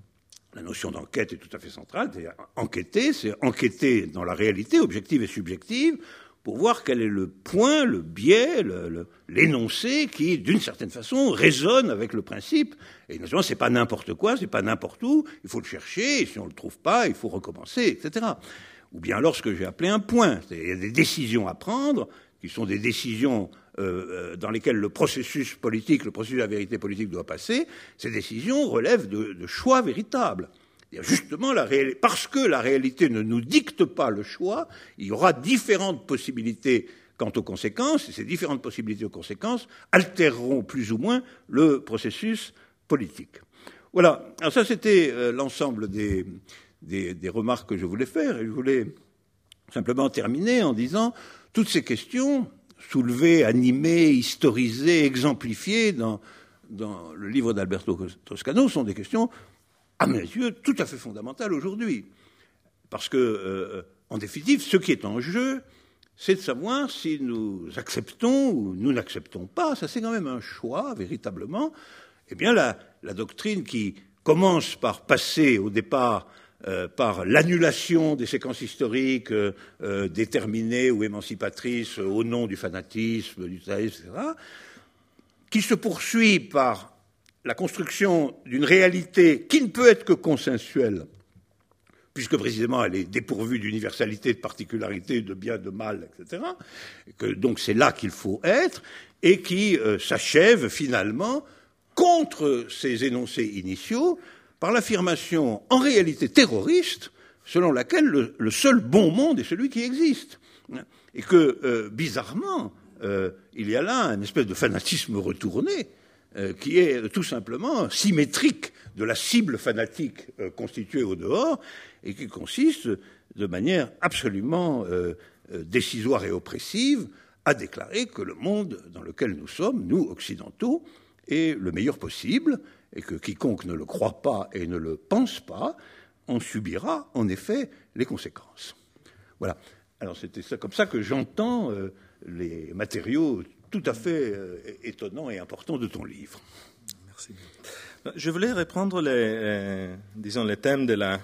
La notion d'enquête est tout à fait centrale. C'est-à-dire enquêter, c'est enquêter dans la réalité, objective et subjective, pour voir quel est le point, le biais, le, le, l'énoncé qui, d'une certaine façon, résonne avec le principe. Et naturellement, c'est pas n'importe quoi, c'est pas n'importe où. Il faut le chercher. Et si on le trouve pas, il faut recommencer, et cetera. Ou bien alors ce que j'ai appelé un point. Il y a des décisions à prendre, qui sont des décisions euh, dans lesquelles le processus politique, le processus de la vérité politique doit passer. Ces décisions relèvent de, de choix véritables. Justement, la réalité, parce que la réalité ne nous dicte pas le choix, il y aura différentes possibilités quant aux conséquences, et ces différentes possibilités aux conséquences altéreront plus ou moins le processus politique. Voilà. Alors ça, c'était euh, l'ensemble des... Des, des remarques que je voulais faire, et je voulais simplement terminer en disant toutes ces questions soulevées, animées, historisées, exemplifiées dans, dans le livre d'Alberto Toscano sont des questions à mes yeux, tout à fait fondamentale aujourd'hui. Parce que, euh, en définitive, ce qui est en jeu, c'est de savoir si nous acceptons ou nous n'acceptons pas. Ça, c'est quand même un choix, véritablement. Eh bien, la, la doctrine qui commence par passer, au départ, euh, par l'annulation des séquences historiques euh, euh, déterminées ou émancipatrices au nom du fanatisme, du taïsme, et cetera, qui se poursuit par la construction d'une réalité qui ne peut être que consensuelle, puisque précisément elle est dépourvue d'universalité, de particularité, de bien, de mal, et cetera, et que donc c'est là qu'il faut être, et qui euh, s'achève finalement contre ces énoncés initiaux par l'affirmation en réalité terroriste selon laquelle le, le seul bon monde est celui qui existe. Et que, euh, bizarrement, euh, il y a là une espèce de fanatisme retourné euh, qui est tout simplement symétrique de la cible fanatique euh, constituée au dehors et qui consiste de manière absolument euh, euh, décisoire et oppressive à déclarer que le monde dans lequel nous sommes, nous, occidentaux, est le meilleur possible et que quiconque ne le croit pas et ne le pense pas en subira en effet les conséquences. Voilà. Alors c'était ça, comme ça que j'entends euh, les matériaux tout à fait euh, étonnants et importants de ton livre. Merci. Je voulais reprendre les, euh, disons, les thèmes de la,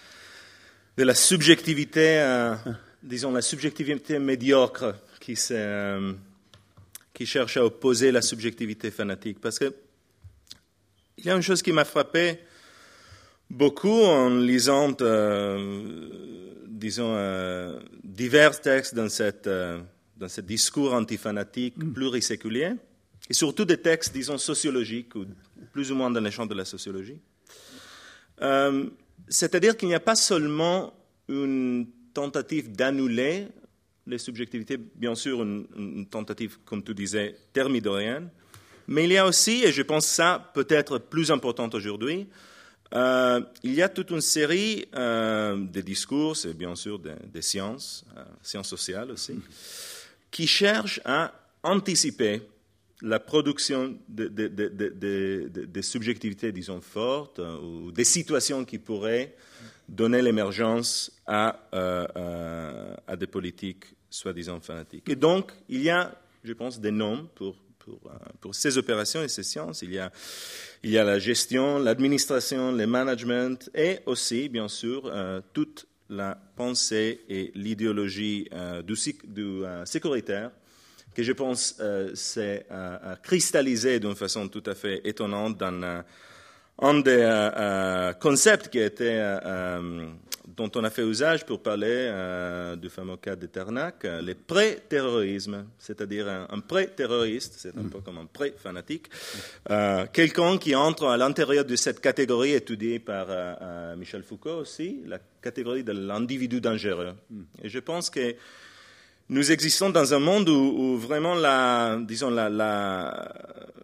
de la subjectivité, euh, disons la subjectivité médiocre qui, euh, qui cherche à opposer la subjectivité fanatique. Parce que il y a une chose qui m'a frappé beaucoup en lisant, euh, disons, euh, divers textes dans, cette, euh, dans ce discours antifanatique mm. pluriséculier, et surtout des textes, disons, sociologiques, ou plus ou moins dans les champs de la sociologie. Euh, c'est-à-dire qu'il n'y a pas seulement une tentative d'annuler les subjectivités, bien sûr une, une tentative, comme tu disais, thermidorienne, mais il y a aussi, et je pense que ça peut être plus important aujourd'hui, euh, il y a toute une série euh, de discours, et bien sûr des, des sciences, euh, sciences sociales aussi, qui cherchent à anticiper la production de, de, de, de, de, de, de subjectivités, disons, fortes, euh, ou des situations qui pourraient donner l'émergence à, euh, euh, à des politiques soi-disant fanatiques. Et donc, il y a, je pense, des noms pour, pour, euh, pour ces opérations et ces sciences. Il y a, il y a la gestion, l'administration, le management, et aussi, bien sûr, euh, toute la pensée et l'idéologie euh, du, du euh, sécuritaire, que je pense euh, s'est euh, cristallisé d'une façon tout à fait étonnante dans euh, un des euh, euh, concepts qui a été, euh, dont on a fait usage pour parler euh, du fameux cas de Ternac, euh, le pré-terrorisme, c'est-à-dire un, un pré-terroriste, c'est un peu comme un pré-fanatique, euh, quelqu'un qui entre à l'intérieur de cette catégorie étudiée par euh, euh, Michel Foucault aussi, la catégorie de l'individu dangereux. Et je pense que nous existons dans un monde où, où vraiment la, disons, la, la,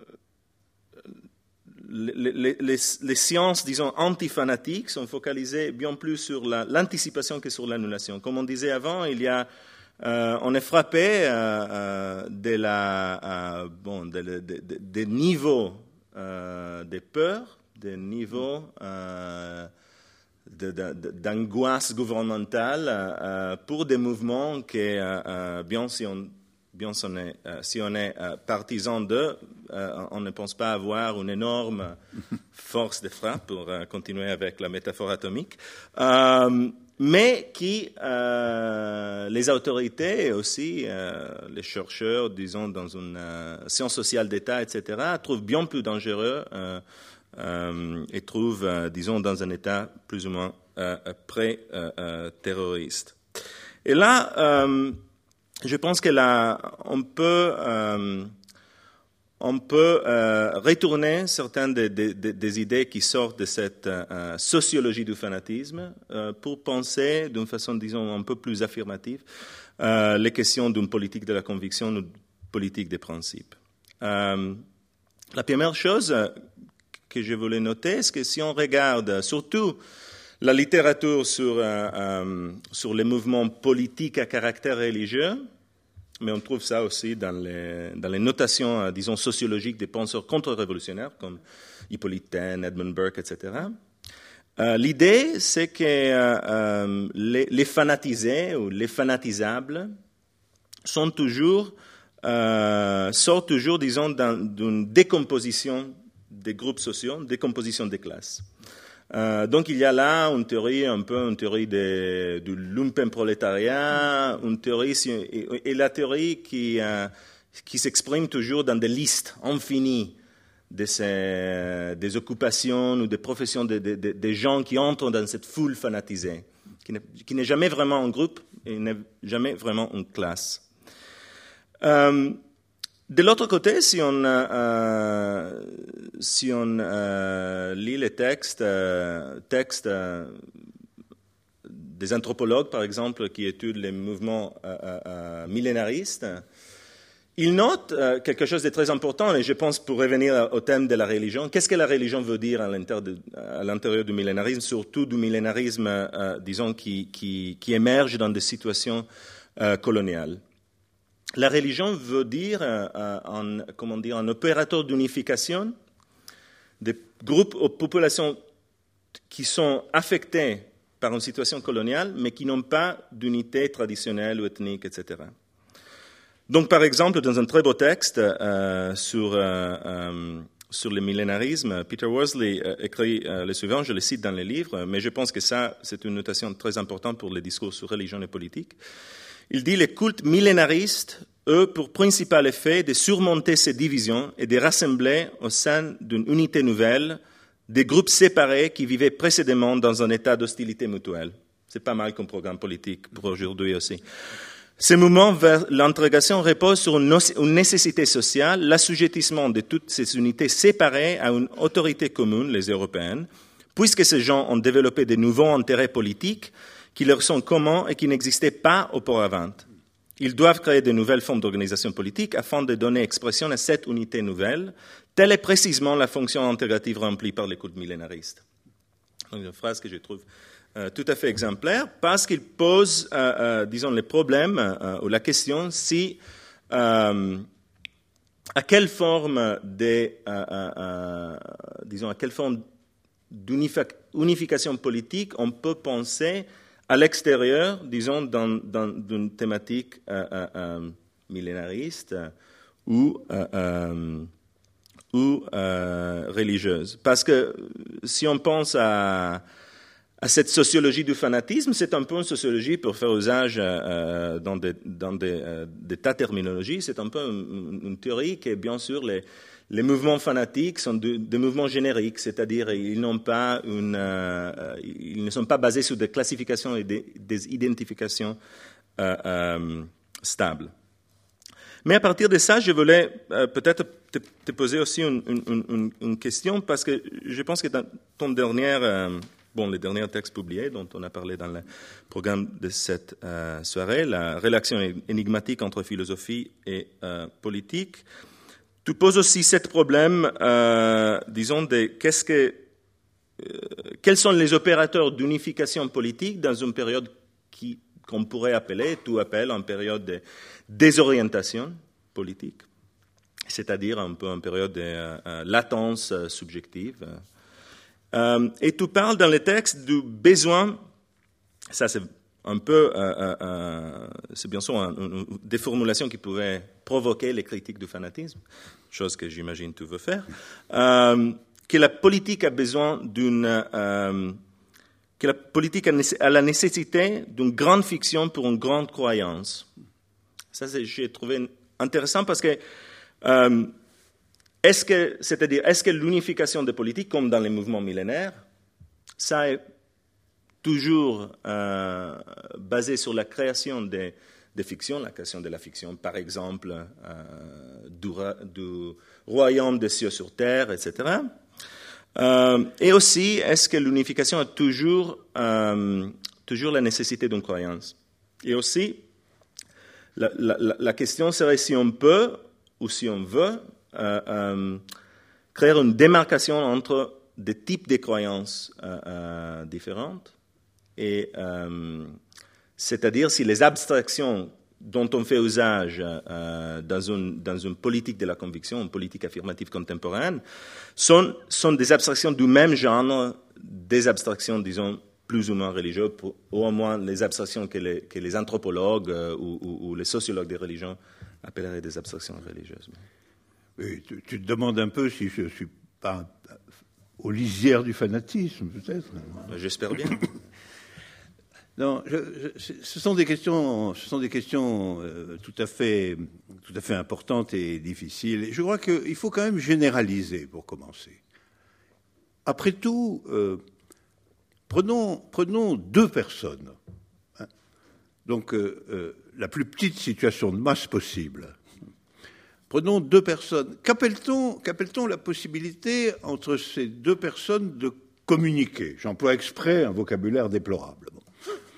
les, les, les, les sciences, disons, antifanatiques sont focalisées bien plus sur la, l'anticipation que sur l'annulation. Comme on disait avant, il y a, euh, on est frappé euh, euh, de la, euh, bon, de, de, de, de, des niveaux euh, de peur, des niveaux euh, De, de, d'angoisse gouvernementale euh, pour des mouvements que, euh, bien, si on, bien si on est, euh, si on est euh, partisan d'eux, euh, on ne pense pas avoir une énorme force de frappe, pour euh, continuer avec la métaphore atomique, euh, mais qui, euh, les autorités et aussi euh, les chercheurs, disons, dans une euh, science sociale d'État, et cetera, trouvent bien plus dangereux euh, Euh, et trouve, euh, disons, dans un état plus ou moins euh, pré-terroriste. Euh, et là, euh, je pense que là, on peut, euh, on peut euh, retourner certaines des, des, des idées qui sortent de cette euh, sociologie du fanatisme euh, pour penser d'une façon, disons, un peu plus affirmative euh, les questions d'une politique de la conviction ou d'une politique des principes. Euh, la première chose que je voulais noter, c'est que si on regarde surtout la littérature sur, euh, euh, sur les mouvements politiques à caractère religieux, mais on trouve ça aussi dans les, dans les notations, euh, disons, sociologiques des penseurs contre-révolutionnaires, comme Hippolyte Taine, Edmund Burke, et cetera, Euh, l'idée, c'est que euh, euh, les, les fanatisés ou les fanatisables sont toujours, euh, sortent toujours, disons, d'une décomposition des groupes sociaux, décomposition des classes. Euh, donc il y a là une théorie, un peu une théorie de, du lumpenprolétariat, une théorie, et, et la théorie qui, euh, qui s'exprime toujours dans des listes infinies de ces, des occupations ou des professions des de, de, de gens qui entrent dans cette foule fanatisée, qui n'est, qui n'est jamais vraiment un groupe et n'est jamais vraiment une classe. Euh, de l'autre côté, si on, euh, si on euh, lit les textes, euh, textes euh, des anthropologues, par exemple, qui étudient les mouvements euh, euh, millénaristes, ils notent euh, quelque chose de très important, et je pense pour revenir au thème de la religion, qu'est-ce que la religion veut dire à l'intérieur, de, à l'intérieur du millénarisme, surtout du millénarisme, euh, disons, qui, qui, qui émerge dans des situations euh, coloniales. La religion veut dire euh, un, comment dire, un opérateur d'unification des groupes ou populations qui sont affectés par une situation coloniale, mais qui n'ont pas d'unité traditionnelle ou ethnique, et cetera. Donc, par exemple, dans un très beau texte euh, sur, euh, euh, sur le millénarisme, Peter Worsley euh, écrit euh, le suivant, je le cite dans les livres, mais je pense que ça, c'est une notation très importante pour les discours sur religion et politique. Il dit « Les cultes millénaristes, eux, pour principal effet de surmonter ces divisions et de rassembler au sein d'une unité nouvelle des groupes séparés qui vivaient précédemment dans un état d'hostilité mutuelle. » C'est pas mal comme programme politique pour aujourd'hui aussi. Ce mouvement vers l'intégration repose sur une nécessité sociale, l'assujettissement de toutes ces unités séparées à une autorité commune, les Européennes, puisque ces gens ont développé de nouveaux intérêts politiques qui leur sont communs et qui n'existaient pas auparavant. Ils doivent créer de nouvelles formes d'organisation politique afin de donner expression à cette unité nouvelle. Telle est précisément la fonction intégrative remplie par les cultes millénaristes. Donc, une phrase que je trouve Euh, tout à fait exemplaire, parce qu'il pose, euh, euh, disons, les problèmes euh, ou la question si, euh, à quelle forme de, euh, euh, disons, à quelle forme d'unification politique on peut penser à l'extérieur, disons, dans, dans d'une thématique euh, euh, millénariste ou euh, euh, ou euh, religieuse. Parce que si on pense à À cette sociologie du fanatisme, c'est un peu une sociologie, pour faire usage euh, dans, des, dans des, euh, des tas de terminologies, c'est un peu une, une théorie que, bien sûr, les, les mouvements fanatiques sont de, des mouvements génériques, c'est-à-dire ils n'ont pas une, euh, ils ne sont pas basés sur des classifications et des, des identifications euh, euh, stables. Mais à partir de ça, je voulais euh, peut-être te, te poser aussi une, une, une, une question, parce que je pense que dans ton dernière... Euh, Bon, les derniers textes publiés dont on a parlé dans le programme de cette euh, soirée, la relation énigmatique entre philosophie et euh, politique, tu poses aussi ce problème, euh, disons, de qu'est-ce que, euh, quels sont les opérateurs d'unification politique dans une période qui, qu'on pourrait appeler, tu appelles une période de désorientation politique, c'est-à-dire un peu une période de euh, latence subjective. Euh, et tu parles dans le texte du besoin, ça c'est un peu, euh, euh, c'est bien sûr une, une, des formulations qui pouvaient provoquer les critiques du fanatisme, chose que j'imagine tu veux faire, euh, que la politique a besoin d'une, euh, que la politique a la nécessité d'une grande fiction pour une grande croyance. Ça c'est, j'ai trouvé intéressant parce que euh, Est-ce que, c'est-à-dire, est-ce que l'unification des politiques, comme dans les mouvements millénaires, ça est toujours euh, basé sur la création des, des fictions, la création de la fiction, par exemple, euh, du, du royaume des cieux sur terre, et cetera. Euh, et aussi, est-ce que l'unification a toujours, euh, toujours la nécessité d'une croyance? Et aussi, la, la, la question serait si on peut ou si on veut Euh, euh, créer une démarcation entre des types de croyances euh, euh, différentes, et euh, c'est-à-dire si les abstractions dont on fait usage euh, dans, une, dans une politique de la conviction, une politique affirmative contemporaine, sont, sont des abstractions du même genre, des abstractions, disons, plus ou moins religieuses, ou au moins les abstractions que les, que les anthropologues euh, ou, ou, ou les sociologues des religions appelleraient des abstractions religieuses. Oui, tu, tu te demandes un peu si je ne suis pas aux lisières du fanatisme, peut-être. J'espère bien. Non, je, je, ce sont des questions, ce sont des questions euh, tout à fait, tout à fait importantes et difficiles. Et je crois qu'il faut quand même généraliser pour commencer. Après tout, euh, prenons, prenons deux personnes. Hein, donc, euh, euh, la plus petite situation de masse possible. Prenons deux personnes. Qu'appelle-t-on, qu'appelle-t-on la possibilité entre ces deux personnes de communiquer? J'emploie exprès un vocabulaire déplorable. Bon.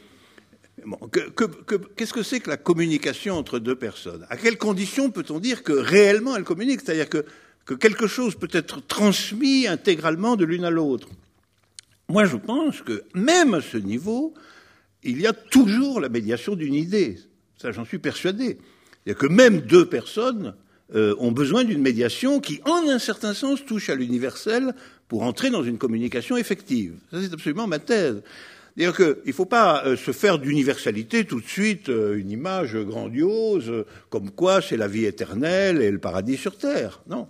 Bon, que, que, que, qu'est-ce que c'est que la communication entre deux personnes? À quelles conditions peut-on dire que réellement elles communiquent? C'est-à-dire que, que quelque chose peut être transmis intégralement de l'une à l'autre. Moi, je pense que même à ce niveau, il y a toujours la médiation d'une idée. Ça, j'en suis persuadé. C'est-à-dire que même deux personnes euh, ont besoin d'une médiation qui, en un certain sens, touche à l'universel pour entrer dans une communication effective. Ça, c'est absolument ma thèse. C'est-à-dire qu'il ne faut pas euh, se faire d'universalité tout de suite euh, une image grandiose, euh, comme quoi c'est la vie éternelle et le paradis sur terre. Non.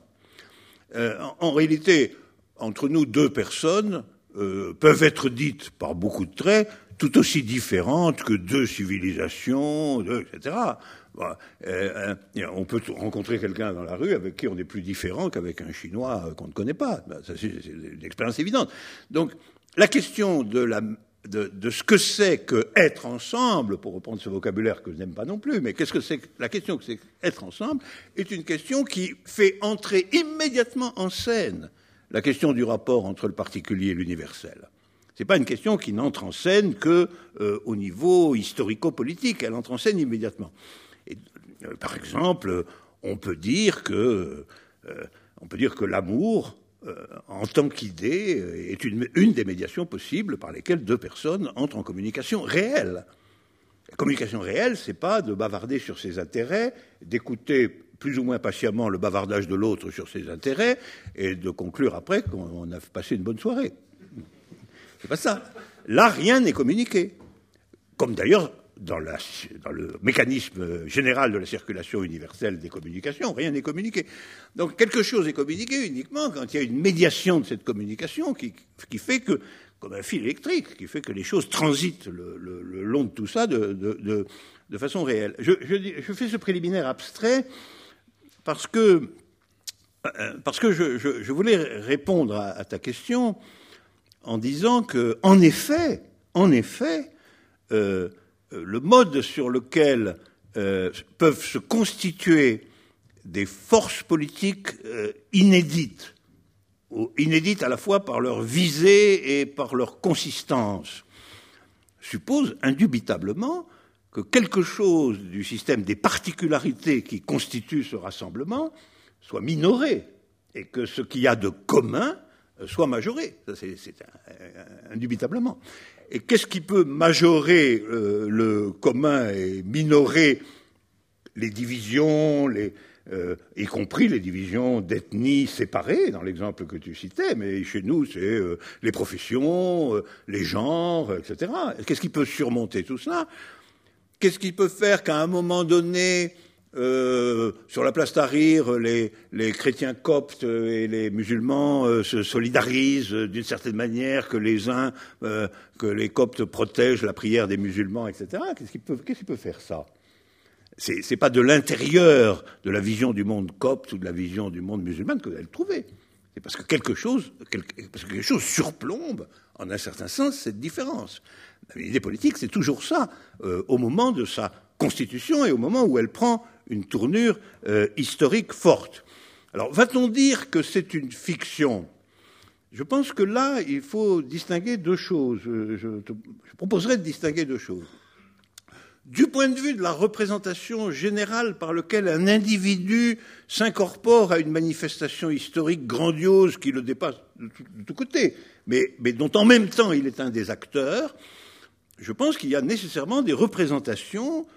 Euh, en, en réalité, entre nous, deux personnes euh, peuvent être dites par beaucoup de traits tout aussi différentes que deux civilisations, deux, et cetera. Bon, euh, euh, on peut rencontrer quelqu'un dans la rue avec qui on est plus différent qu'avec un Chinois euh, qu'on ne connaît pas. Ben, ça, c'est, c'est une expérience évidente. Donc, la question de la De, de ce que c'est que être ensemble, pour reprendre ce vocabulaire que je n'aime pas non plus, mais qu'est-ce que c'est que, la question que c'est être ensemble est une question qui fait entrer immédiatement en scène la question du rapport entre le particulier et l'universel. C'est pas une question qui n'entre en scène que euh, au niveau historico-politique, elle entre en scène immédiatement. Et, euh, par exemple, on peut dire que euh, on peut dire que l'amour Euh, en tant qu'idée, euh, est une, une des médiations possibles par lesquelles deux personnes entrent en communication réelle. La communication réelle, c'est pas de bavarder sur ses intérêts, d'écouter plus ou moins patiemment le bavardage de l'autre sur ses intérêts et de conclure après qu'on a passé une bonne soirée. C'est pas ça. Là, rien n'est communiqué. Comme d'ailleurs dans, la, dans le mécanisme général de la circulation universelle des communications, rien n'est communiqué. Donc quelque chose est communiqué uniquement quand il y a une médiation de cette communication qui, qui fait que, comme un fil électrique, qui fait que les choses transitent le, le, le long de tout ça de, de, de, de façon réelle. Je, je, je fais ce préliminaire abstrait parce que, parce que je, je, je voulais répondre à, à ta question en disant que, en effet, en effet, euh, le mode sur lequel euh, peuvent se constituer des forces politiques euh, inédites, ou inédites à la fois par leur visée et par leur consistance, suppose indubitablement que quelque chose du système des particularités qui constituent ce rassemblement soit minoré et que ce qu'il y a de commun soit majoré. Ça, c'est, c'est indubitablement. Et qu'est-ce qui peut majorer euh, le commun et minorer les divisions, les, euh, y compris les divisions d'ethnies séparées, dans l'exemple que tu citais, mais chez nous, c'est euh, les professions, euh, les genres, et cetera. Qu'est-ce qui peut surmonter tout cela? Qu'est-ce qui peut faire qu'à un moment donné, Euh, sur la place Tahrir, les, les chrétiens coptes et les musulmans euh, se solidarisent euh, d'une certaine manière, que les uns, euh, que les coptes protègent la prière des musulmans, et cetera. Qu'est-ce qui peut, qu'est-ce qui peut faire ça? C'est, c'est pas de l'intérieur de la vision du monde copte ou de la vision du monde musulman que vous allez le trouver. C'est parce que quelque chose, quelque, parce que quelque chose surplombe, en un certain sens, cette différence. L'idée politique, c'est toujours ça, euh, au moment de sa constitution et au moment où elle prend une tournure euh, historique forte. Alors, va-t-on dire que c'est une fiction? Je pense que là, il faut distinguer deux choses. Je, je, je proposerais de distinguer deux choses. Du point de vue de la représentation générale par laquelle un individu s'incorpore à une manifestation historique grandiose qui le dépasse de tous côtés, mais, mais dont en même temps il est un des acteurs, je pense qu'il y a nécessairement des représentations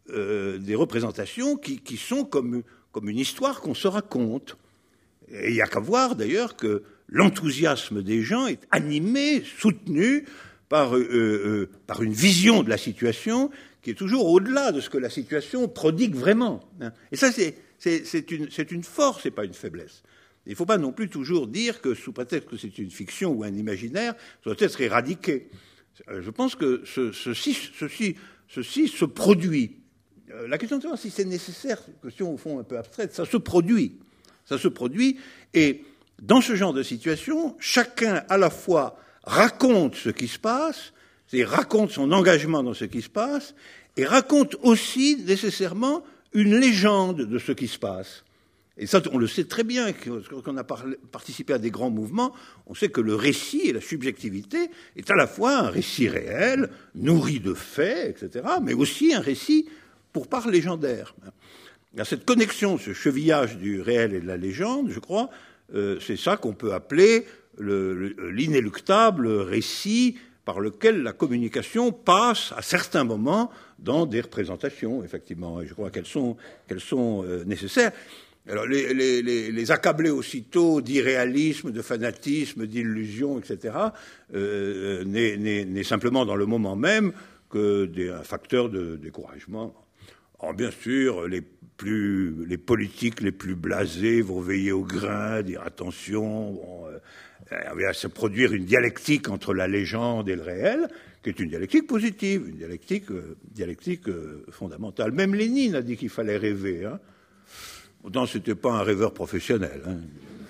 euh, des représentations qui, qui sont comme, comme une histoire qu'on se raconte. Et il n'y a qu'à voir d'ailleurs que l'enthousiasme des gens est animé, soutenu par, euh, euh, par une vision de la situation qui est toujours au-delà de ce que la situation prodigue vraiment. Et ça, c'est, c'est, c'est, une, c'est une force et pas une faiblesse. Il ne faut pas non plus toujours dire que, sous prétexte que c'est une fiction ou un imaginaire, ça doit être éradiqué. Je pense que ce, ceci, ceci, ceci se produit. La question de savoir si c'est nécessaire, c'est une question au fond un peu abstraite, ça se produit. Ça se produit, et dans ce genre de situation, chacun à la fois raconte ce qui se passe, c'est-à-dire raconte son engagement dans ce qui se passe, et raconte aussi nécessairement une légende de ce qui se passe. Et ça, on le sait très bien, quand on a participé à des grands mouvements, on sait que le récit et la subjectivité est à la fois un récit réel, nourri de faits, et cetera, mais aussi un récit pour part légendaire. Il y a cette connexion, ce chevillage du réel et de la légende, je crois, euh, c'est ça qu'on peut appeler le, le, l'inéluctable récit par lequel la communication passe à certains moments dans des représentations, effectivement, et je crois qu'elles sont, qu'elles sont euh, nécessaires. Alors, les, les, les, les accabler aussitôt d'irréalisme, de fanatisme, d'illusion, et cetera, euh, n'est, n'est, n'est simplement dans le moment même que des, un facteur de découragement. Alors, bien sûr, les, plus, les politiques les plus blasés vont veiller au grain, dire attention, bon, euh, il va se produire une dialectique entre la légende et le réel, qui est une dialectique positive, une dialectique, euh, dialectique euh, fondamentale. Même Lénine a dit qu'il fallait rêver, hein. Pourtant, ce n'était pas un rêveur professionnel. Hein.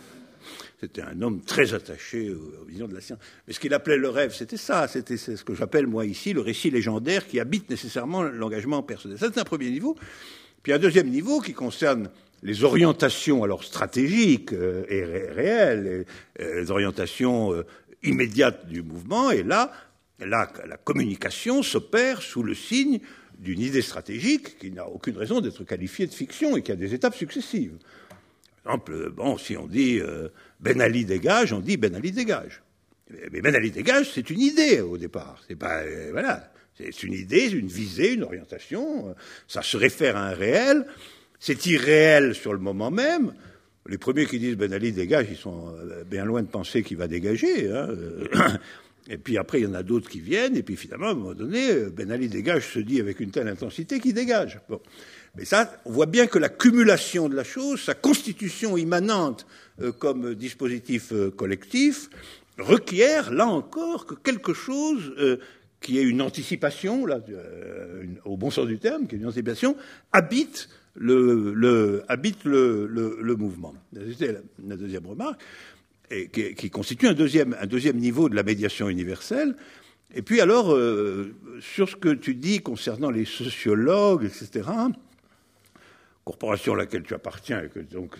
C'était un homme très attaché aux visions de la science. Mais ce qu'il appelait le rêve, c'était ça. C'était c'est ce que j'appelle, moi, ici, le récit légendaire qui habite nécessairement l'engagement personnel. Ça, c'est un premier niveau. Puis un deuxième niveau qui concerne les orientations, alors stratégiques euh, et ré- réelles, et, euh, les orientations euh, immédiates du mouvement. Et là, là, la communication s'opère sous le signe d'une idée stratégique qui n'a aucune raison d'être qualifiée de fiction et qui a des étapes successives. Par exemple, bon, si on dit euh, Ben Ali dégage, on dit Ben Ali dégage. Mais Ben Ali dégage, c'est une idée au départ. C'est pas, euh, voilà, c'est une idée, une visée, une orientation. Ça se réfère à un réel. C'est irréel sur le moment même. Les premiers qui disent Ben Ali dégage, ils sont bien loin de penser qu'il va dégager. Hein. Et puis après, il y en a d'autres qui viennent, et puis finalement, à un moment donné, Ben Ali dégage se dit avec une telle intensité qu'il dégage. Bon. Mais ça, on voit bien que la cumulation de la chose, sa constitution immanente euh, comme dispositif euh, collectif, requiert, là encore, que quelque chose euh, qui est une anticipation, là, euh, une, au bon sens du terme, qui est une anticipation, habite le, le, habite le, le, le mouvement. C'était la, la deuxième remarque. Et qui, qui constitue un deuxième, un deuxième niveau de la médiation universelle. Et puis alors, euh, sur ce que tu dis concernant les sociologues, et cetera, corporation à laquelle tu appartiens, et que, donc,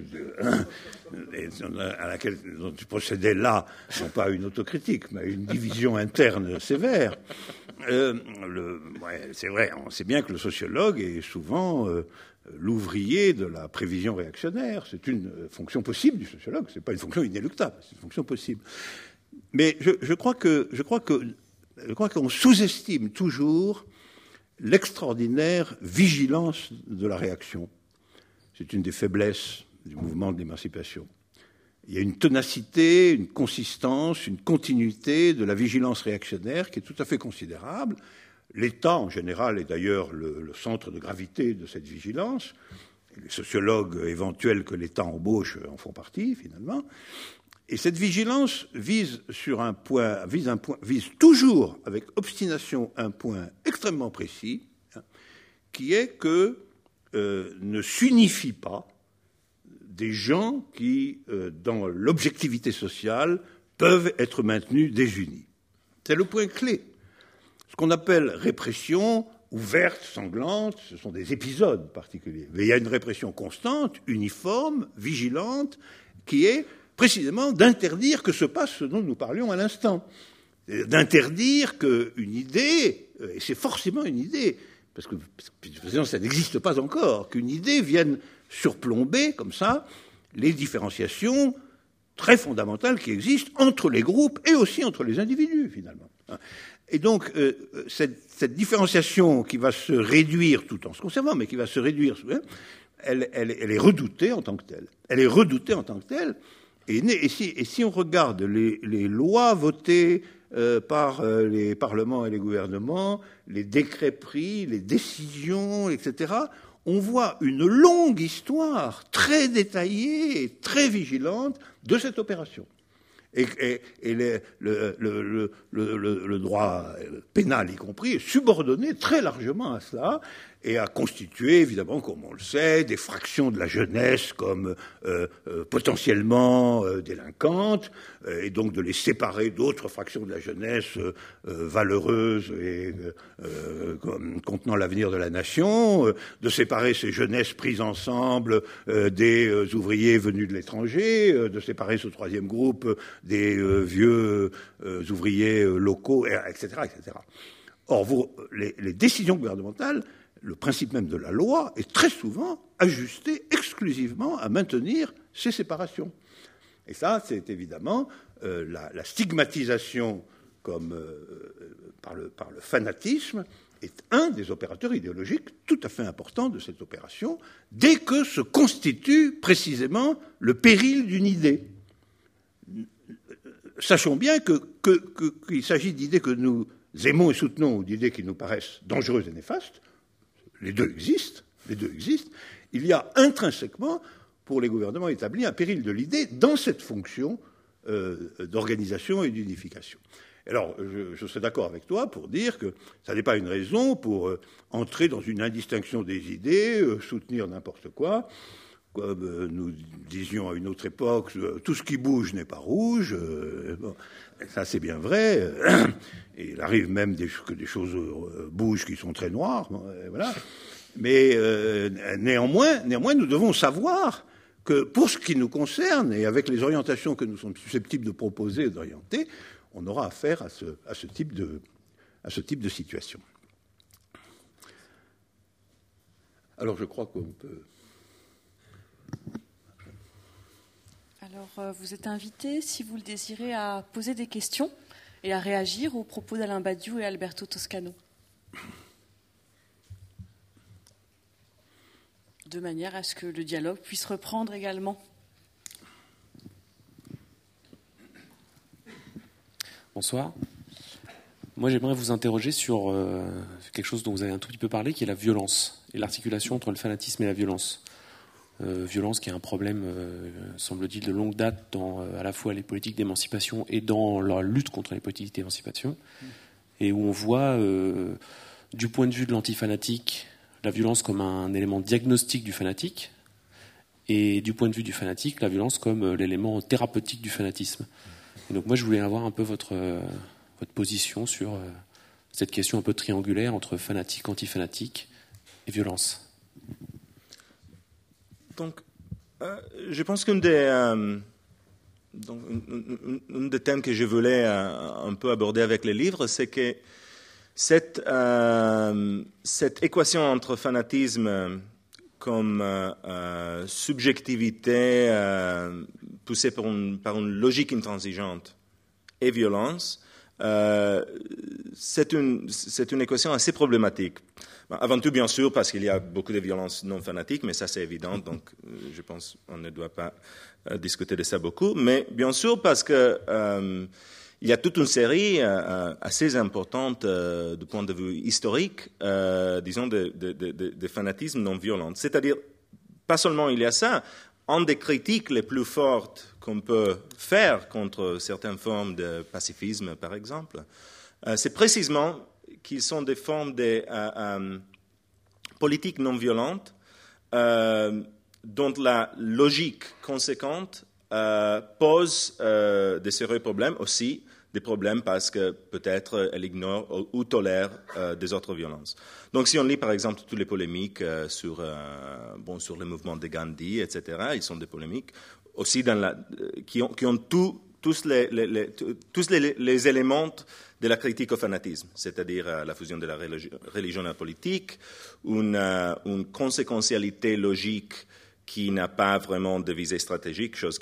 et à laquelle dont tu procédais là, non pas à une autocritique, mais à une division interne sévère, euh, le, ouais, c'est vrai, on sait bien que le sociologue est souvent... Euh, l'ouvrier de la prévision réactionnaire. C'est une fonction possible du sociologue, ce n'est pas une fonction inéluctable, c'est une fonction possible. Mais je, je crois que, je crois que, je crois qu'on sous-estime toujours l'extraordinaire vigilance de la réaction. C'est une des faiblesses du mouvement de l'émancipation. Il y a une ténacité, une consistance, une continuité de la vigilance réactionnaire qui est tout à fait considérable. L'État, en général, est d'ailleurs le, le centre de gravité de cette vigilance. Les sociologues éventuels que l'État embauche en font partie, finalement. Et cette vigilance vise sur un point, vise un point, vise toujours avec obstination un point extrêmement précis, hein, qui est que euh, ne s'unifient pas des gens qui, euh, dans l'objectivité sociale, peuvent être maintenus désunis. C'est le point clé. Ce qu'on appelle répression ouverte, sanglante, ce sont des épisodes particuliers. Mais il y a une répression constante, uniforme, vigilante, qui est précisément d'interdire que se passe ce dont nous parlions à l'instant. D'interdire qu'une idée, et c'est forcément une idée, parce que ça n'existe pas encore, qu'une idée vienne surplomber, comme ça, les différenciations très fondamentales qui existent entre les groupes et aussi entre les individus, finalement. Et donc, euh, cette, cette différenciation qui va se réduire tout en se conservant, mais qui va se réduire, elle, elle, elle est redoutée en tant que telle. Elle est redoutée en tant que telle. Et, et, si, et si on regarde les, les lois votées euh, par euh, les parlements et les gouvernements, les décrets pris, les décisions, et cetera, on voit une longue histoire très détaillée et très vigilante de cette opération. Et, et, et les, le, le, le, le, le droit pénal, y compris, est subordonné très largement à cela et a constitué, évidemment, comme on le sait, des fractions de la jeunesse comme euh, euh, potentiellement euh, délinquantes, euh, et donc de les séparer d'autres fractions de la jeunesse euh, euh, valeureuses et euh, comme, contenant l'avenir de la nation, euh, de séparer ces jeunesses prises ensemble euh, des euh, ouvriers venus de l'étranger, euh, de séparer ce troisième groupe euh, des euh, vieux euh, ouvriers euh, locaux, et cetera, et cetera. Or, vous, les, les décisions gouvernementales, le principe même de la loi est très souvent ajusté exclusivement à maintenir ces séparations. Et ça, c'est évidemment euh, la, la stigmatisation comme, euh, par, le, par le fanatisme est un des opérateurs idéologiques tout à fait importants de cette opération, dès que se constitue précisément le péril d'une idée. Sachons bien que, que, que, qu'il s'agit d'idées que nous aimons et soutenons ou d'idées qui nous paraissent dangereuses et néfastes. Les deux existent, les deux existent. Il y a intrinsèquement, pour les gouvernements établis, un péril de l'idée dans cette fonction euh, d'organisation et d'unification. Alors, je, je serais d'accord avec toi pour dire que ça n'est pas une raison pour euh, entrer dans une indistinction des idées, euh, soutenir n'importe quoi. Comme euh, nous disions à une autre époque, euh, tout ce qui bouge n'est pas rouge. Euh, bon, ça, c'est bien vrai. Et il arrive même des, que des choses euh, bougent qui sont très noires. Bon, euh, voilà. Mais euh, néanmoins, néanmoins, nous devons savoir que pour ce qui nous concerne, et avec les orientations que nous sommes susceptibles de proposer et d'orienter, on aura affaire à ce, à ce type de, à ce type de situation. Alors, je crois qu'on peut... Alors, euh, vous êtes invité, si vous le désirez, à poser des questions et à réagir aux propos d'Alain Badiou et Alberto Toscano. De manière à ce que le dialogue puisse reprendre également. Bonsoir. Moi, j'aimerais vous interroger sur euh, quelque chose dont vous avez un tout petit peu parlé, qui est la violence et l'articulation entre le fanatisme et la violence. Euh, violence qui est un problème, euh, semble-t-il, de longue date dans euh, à la fois les politiques d'émancipation et dans la lutte contre les politiques d'émancipation, et où on voit, euh, du point de vue de l'antifanatique, la violence comme un élément diagnostique du fanatique, et du point de vue du fanatique, la violence comme euh, l'élément thérapeutique du fanatisme. Et donc moi, je voulais avoir un peu votre, euh, votre position sur euh, cette question un peu triangulaire entre fanatique, antifanatique et violence. Donc, euh, je pense qu'un des, euh, donc, un, un, un des thèmes que je voulais euh, un peu aborder avec les livres, c'est que cette, euh, cette équation entre fanatisme comme euh, euh, subjectivité euh, poussée par une, par une logique intransigeante et violence, euh, c'est une, c'est une équation assez problématique. Avant tout, bien sûr, parce qu'il y a beaucoup de violences non fanatiques, mais ça c'est évident, donc je pense qu'on ne doit pas euh, discuter de ça beaucoup. Mais bien sûr, parce que euh, il y a toute une série euh, assez importante euh, du point de vue historique, euh, disons, de, de, de, de fanatisme non violent. C'est-à-dire, pas seulement il y a ça, une des critiques les plus fortes qu'on peut faire contre certaines formes de pacifisme, par exemple, euh, c'est précisément qu'ils sont des formes de euh, euh, politiques non violentes euh, dont la logique conséquente euh, pose euh, de sérieux problèmes, aussi des problèmes parce que peut-être elle ignore ou, ou tolère euh, des autres violences. Donc si on lit par exemple toutes les polémiques euh, sur, euh, bon, sur le mouvement de Gandhi, et cetera, ils sont des polémiques aussi dans la, euh, qui ont, qui ont tout, tous, les, les, les, tous les, les éléments de la critique au fanatisme, c'est-à-dire euh, la fusion de la religion et la politique, une, euh, une conséquentialité logique qui n'a pas vraiment de visée stratégique, chose que de,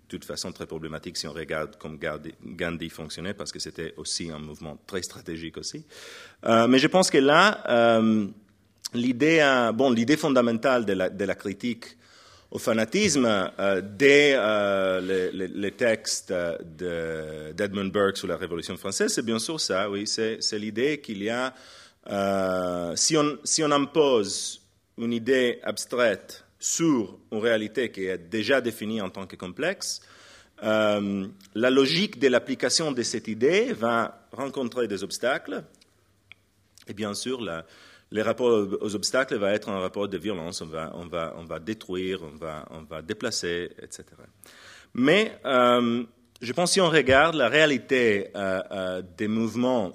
toute façon très problématique si on regarde comme Gandhi fonctionnait, parce que c'était aussi un mouvement très stratégique aussi. Euh, mais je pense que là, euh, l'idée, euh, bon, l'idée fondamentale de la, de la critique au fanatisme, euh, dès euh, les, les, les textes de, d'Edmund Burke sur la Révolution française, c'est bien sûr ça, oui, c'est, c'est l'idée qu'il y a, euh, si, on, si on impose une idée abstraite sur une réalité qui est déjà définie en tant que complexe, euh, la logique de l'application de cette idée va rencontrer des obstacles, et bien sûr, la les rapports aux obstacles va être un rapport de violence, on va, on va, on va détruire, on va, on va déplacer, et cetera. Mais euh, je pense que si on regarde la réalité euh, euh, des mouvements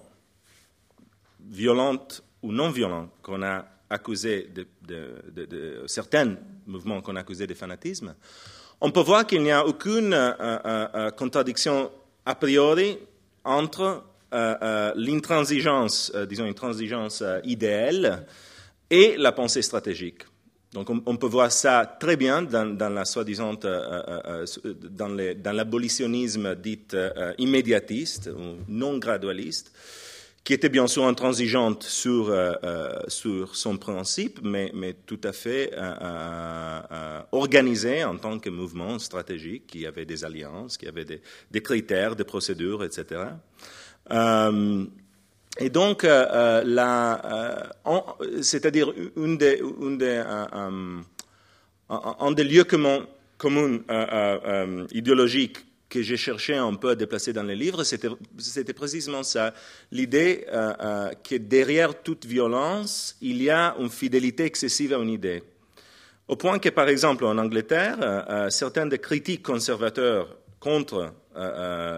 violents ou non violents qu'on a accusés, de, de, de, de, certains mouvements qu'on a accusés de fanatisme, on peut voir qu'il n'y a aucune euh, euh, contradiction a priori entre Euh, euh, l'intransigeance, euh, disons une intransigeance euh, idéale et la pensée stratégique. Donc on, on peut voir ça très bien dans, dans la soi-disant, euh, euh, dans, les, dans l'abolitionnisme dit euh, immédiatiste ou non gradualiste, qui était bien sûr intransigeante sur, euh, euh, sur son principe, mais, mais tout à fait euh, euh, organisé en tant que mouvement stratégique, qui avait des alliances, qui avait des, des critères, des procédures, et cetera. Euh, et donc, euh, la, euh, c'est-à-dire une des, une des, euh, um, un, un des lieux communs, communs euh, euh, idéologiques que j'ai cherché un peu à déplacer dans les livres, c'était, c'était précisément ça, l'idée euh, euh, que derrière toute violence, il y a une fidélité excessive à une idée. Au point que, par exemple, en Angleterre, euh, certains des critiques conservateurs contre Euh,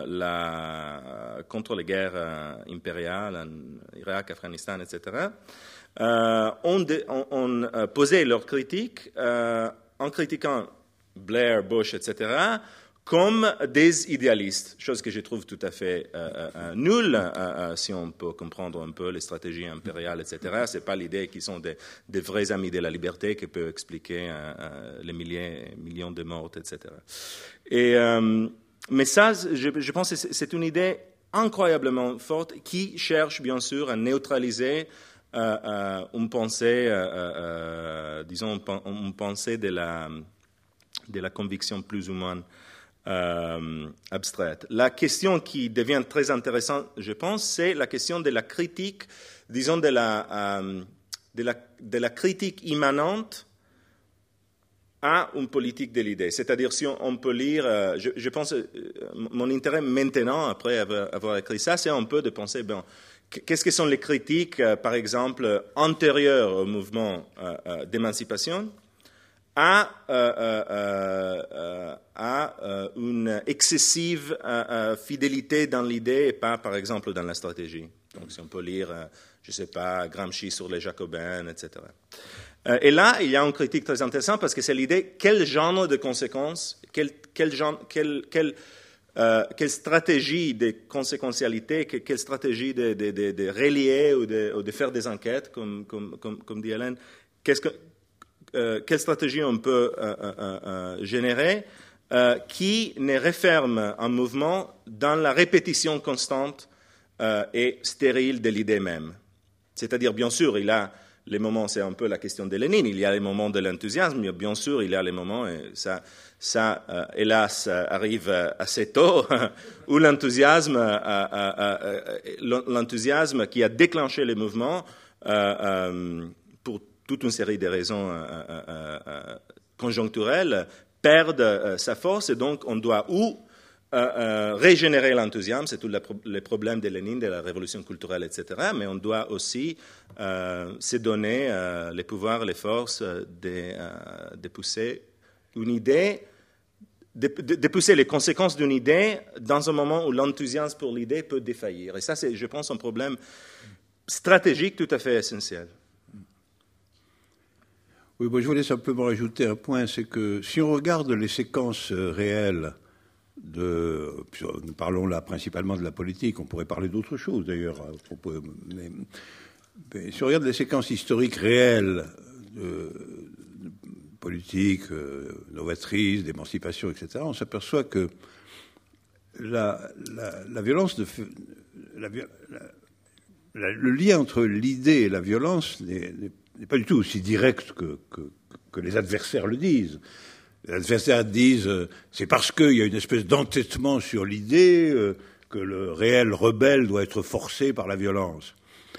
la, contre les guerres euh, impériales en Irak, Afghanistan, et cetera, euh, ont, de, ont, ont euh, posé leurs critiques euh, en critiquant Blair, Bush, et cetera, comme des idéalistes, chose que je trouve tout à fait euh, euh, nulle, euh, si on peut comprendre un peu les stratégies impériales, et cetera. Ce n'est pas l'idée qu'ils sont des, des vrais amis de la liberté qui peut expliquer euh, euh, les milliers, millions de morts, et cetera. Et... Euh, Mais ça, je, je pense que c'est une idée incroyablement forte qui cherche, bien sûr, à neutraliser euh, euh, une pensée, euh, euh, disons, une pensée de la, de la conviction plus ou moins euh, abstraite. La question qui devient très intéressante, je pense, c'est la question de la critique, disons, de la, euh, de la, de la critique immanente à une politique de l'idée. C'est-à-dire, si on, on peut lire, euh, je, je pense, euh, mon intérêt maintenant, après avoir, avoir écrit ça, c'est un peu de penser, bon, qu'est-ce que sont les critiques, euh, par exemple, antérieures au mouvement euh, euh, d'émancipation à, euh, euh, euh, à euh, une excessive euh, euh, fidélité dans l'idée et pas, par exemple, dans la stratégie. Donc, si on peut lire, euh, je ne sais pas, Gramsci sur les Jacobins, et cetera. Et là, il y a une critique très intéressante parce que c'est l'idée quel genre de conséquences, quelle, quel genre, quelle, quelle, euh, quelle stratégie de conséquentialité, quelle stratégie de, de, de, de relier ou de, ou de faire des enquêtes, comme, comme, comme, comme dit Hélène, qu'est-ce que, euh, quelle stratégie on peut euh, euh, euh, générer euh, qui ne referme un mouvement dans la répétition constante euh, et stérile de l'idée même. C'est-à-dire, bien sûr, il a les moments, c'est un peu la question de Lénine, il y a les moments de l'enthousiasme, mais bien sûr, il y a les moments, et ça, ça euh, hélas, arrive assez tôt, où l'enthousiasme, euh, euh, euh, l'enthousiasme qui a déclenché les mouvements, euh, euh, pour toute une série de raisons euh, euh, euh, conjoncturelles, perd euh, sa force, et donc on doit ou Euh, euh, régénérer l'enthousiasme, c'est tout le problème de Lénine, de la révolution culturelle, et cetera. Mais on doit aussi euh, se donner euh, les pouvoirs, les forces de, euh, de pousser une idée, de, de, de pousser les conséquences d'une idée dans un moment où l'enthousiasme pour l'idée peut défaillir. Et ça, c'est, je pense, un problème stratégique tout à fait essentiel. Oui, bon, je voulais simplement rajouter un point, c'est que si on regarde les séquences réelles de, nous parlons là principalement de la politique, on pourrait parler d'autres choses d'ailleurs, mais, mais si on regarde les séquences historiques réelles de, de politique euh, novatrice, d'émancipation, et cetera, on s'aperçoit que la, la, la violence, de, la, la, la, le lien entre l'idée et la violence n'est, n'est pas du tout aussi direct que, que, que les adversaires le disent. Les adversaires disent euh, c'est parce qu'il y a une espèce d'entêtement sur l'idée euh, que le réel rebelle doit être forcé par la violence.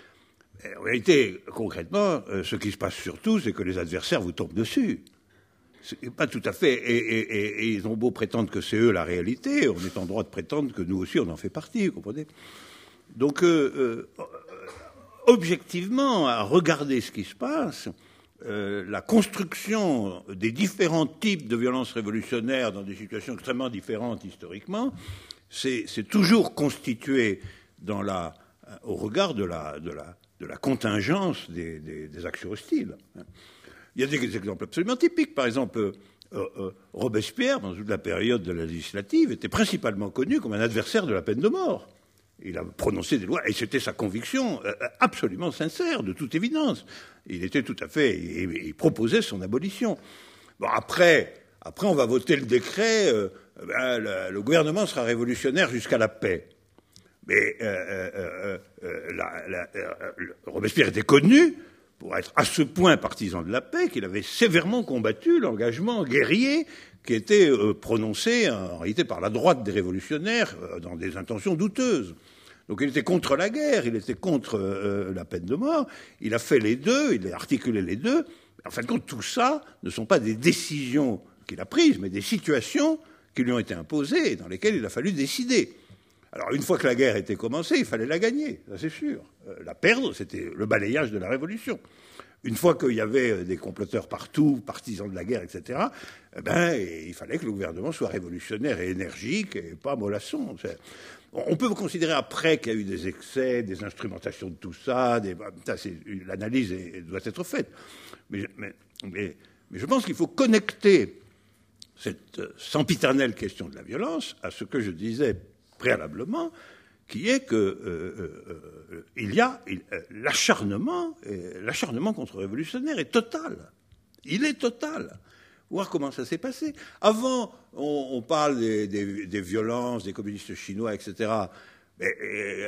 Et en réalité, concrètement, euh, ce qui se passe surtout, c'est que les adversaires vous tombent dessus. C'est pas tout à fait. Et, et, et, et ils ont beau prétendre que c'est eux la réalité, on est en droit de prétendre que nous aussi on en fait partie, vous comprenez ? Donc, euh, euh, objectivement, à regarder ce qui se passe, euh, la construction des différents types de violences révolutionnaires dans des situations extrêmement différentes historiquement, c'est, c'est toujours constitué dans la, au regard de la, de la, de la contingence des, des, des actions hostiles. Il y a des exemples absolument typiques. Par exemple, euh, euh, Robespierre, dans toute la période de la législative, était principalement connu comme un adversaire de la peine de mort. Il a prononcé des lois, et c'était sa conviction euh, absolument sincère, de toute évidence. Il était tout à fait... Il, il proposait son abolition. Bon, après, après, on va voter le décret, euh, ben, le, le gouvernement sera révolutionnaire jusqu'à la paix. Mais euh, euh, euh, la, la, euh, Robespierre était connu pour être à ce point partisan de la paix qu'il avait sévèrement combattu l'engagement guerrier qui était euh, prononcé en réalité par la droite des révolutionnaires euh, dans des intentions douteuses. Donc il était contre la guerre, il était contre euh, la peine de mort, il a fait les deux, il a articulé les deux. En fin de compte, tout ça ne sont pas des décisions qu'il a prises, mais des situations qui lui ont été imposées et dans lesquelles il a fallu décider. Alors, une fois que la guerre était commencée, il fallait la gagner, ça c'est sûr. Euh, la perdre, c'était le balayage de la Révolution. Une fois qu'il y avait des comploteurs partout, partisans de la guerre, et cetera, eh ben, il fallait que le gouvernement soit révolutionnaire et énergique et pas mollasson. C'est... On peut considérer après qu'il y a eu des excès, des instrumentations de tout ça, des... ça c'est... l'analyse est... doit être faite. Mais, mais, mais, mais je pense qu'il faut connecter cette sempiternelle question de la violence à ce que je disais préalablement, qui est que euh, euh, il y a il, euh, l'acharnement, euh, l'acharnement contre-révolutionnaire est total. Il est total. Voir comment ça s'est passé. Avant, on, on parle des, des, des violences des communistes chinois, et cetera. Et, et,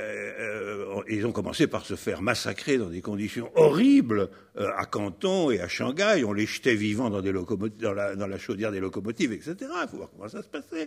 euh, ils ont commencé par se faire massacrer dans des conditions horribles euh, à Canton et à Shanghai. On les jetait vivants dans, des locomot- dans, la, dans la chaudière des locomotives, et cetera. Il faut voir comment ça se passait.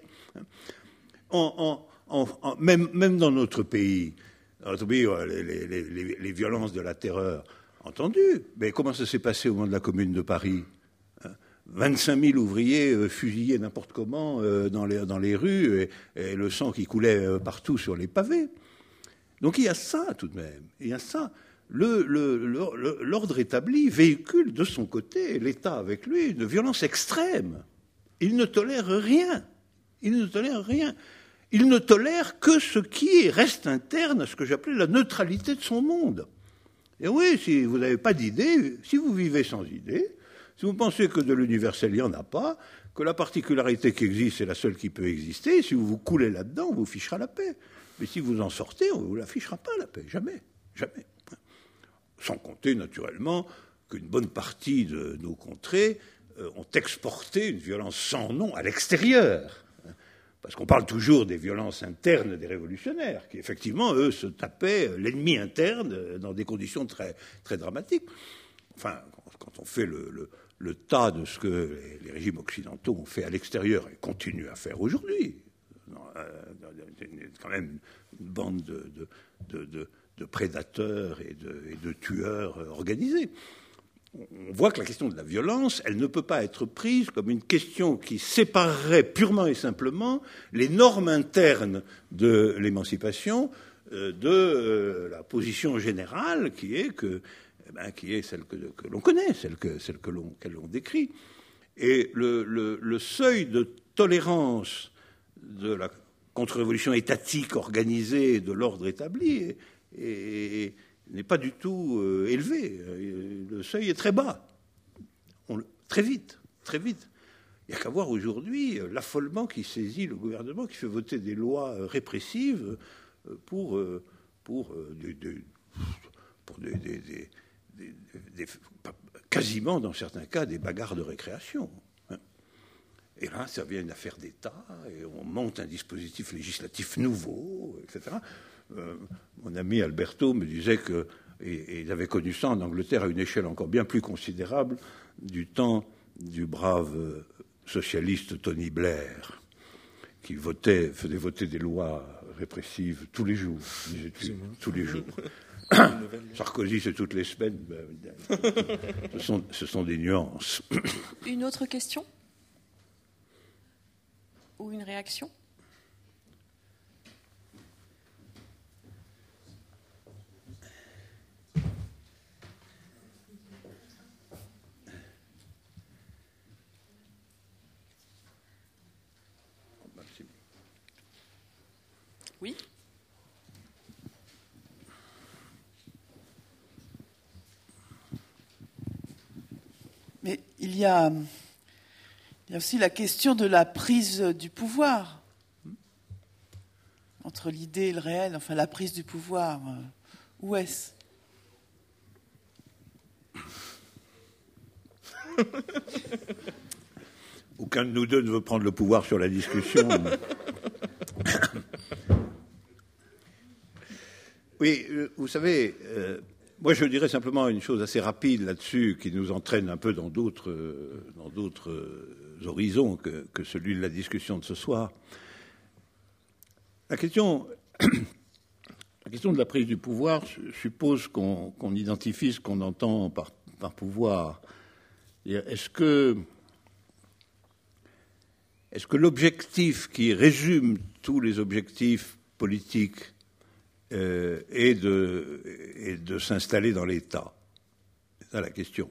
On, on, En, en, même, même dans notre pays, dans notre pays les, les, les, les violences de la terreur, entendu. Mais comment ça s'est passé au moment de la Commune de Paris ? vingt-cinq mille ouvriers euh, fusillés n'importe comment euh, dans, les, dans les rues et, et le sang qui coulait euh, partout sur les pavés. Donc il y a ça tout de même. Il y a ça. Le, le, le, l'ordre établi véhicule de son côté, l'État avec lui, une violence extrême. Il ne tolère rien. Il ne tolère rien. Il ne tolère que ce qui reste interne à ce que j'appelais la neutralité de son monde. Et oui, si vous n'avez pas d'idée, si vous vivez sans idée, si vous pensez que de l'universel, il n'y en a pas, que la particularité qui existe, c'est la seule qui peut exister, si vous vous coulez là-dedans, on vous fichera la paix. Mais si vous en sortez, on ne vous la fichera pas, la paix. Jamais. Jamais. Sans compter, naturellement, qu'une bonne partie de nos contrées euh, ont exporté une violence sans nom à l'extérieur. Parce qu'on parle toujours des violences internes des révolutionnaires, qui effectivement, eux, se tapaient l'ennemi interne dans des conditions très, très dramatiques. Enfin, quand on fait le, le, le tas de ce que les, les régimes occidentaux ont fait à l'extérieur et continuent à faire aujourd'hui, quand même une bande de, de, de, de, de prédateurs et de, et de tueurs organisés. On voit que la question de la violence, elle ne peut pas être prise comme une question qui séparerait purement et simplement les normes internes de l'émancipation euh, de euh, la position générale qui est, que, eh ben, qui est celle que, que l'on connaît, celle, que, celle que l'on, qu'elle l'on décrit. Et le, le, le seuil de tolérance de la contre-révolution étatique organisée de l'ordre établi est, est, n'est pas du tout euh, élevé. Le seuil est très bas. On, très vite, très vite. Il n'y a qu'à voir aujourd'hui euh, l'affolement qui saisit le gouvernement, qui fait voter des lois euh, répressives euh, pour, euh, pour, euh, des, des, pour des, des, des, des, des, des, quasiment, dans certains cas, des bagarres de récréation. Et là, ça devient une affaire d'État, et on monte un dispositif législatif nouveau, et cetera. Euh, mon ami Alberto me disait que, et, et il avait connu ça en Angleterre à une échelle encore bien plus considérable, du temps du brave socialiste Tony Blair, qui votait, faisait voter des lois répressives tous les jours, disait-il, tous les jours. Sarkozy, c'est toutes les semaines. Ben, ce, sont, ce sont des nuances. Une autre question ? Ou une réaction ? Oui. Mais il y a, il y a aussi la question de la prise du pouvoir. Entre l'idée et le réel, enfin la prise du pouvoir, euh, où est-ce ? Aucun de nous deux ne veut prendre le pouvoir sur la discussion. Oui, vous savez, euh, moi je dirais simplement une chose assez rapide là-dessus qui nous entraîne un peu dans d'autres, euh, dans d'autres euh, horizons que, que celui de la discussion de ce soir. La question, la question de la prise du pouvoir suppose qu'on, qu'on identifie ce qu'on entend par, par pouvoir. Est-ce que, est-ce que l'objectif qui résume tous les objectifs politiques euh, est de, est de s'installer dans l'État ? C'est ça la question.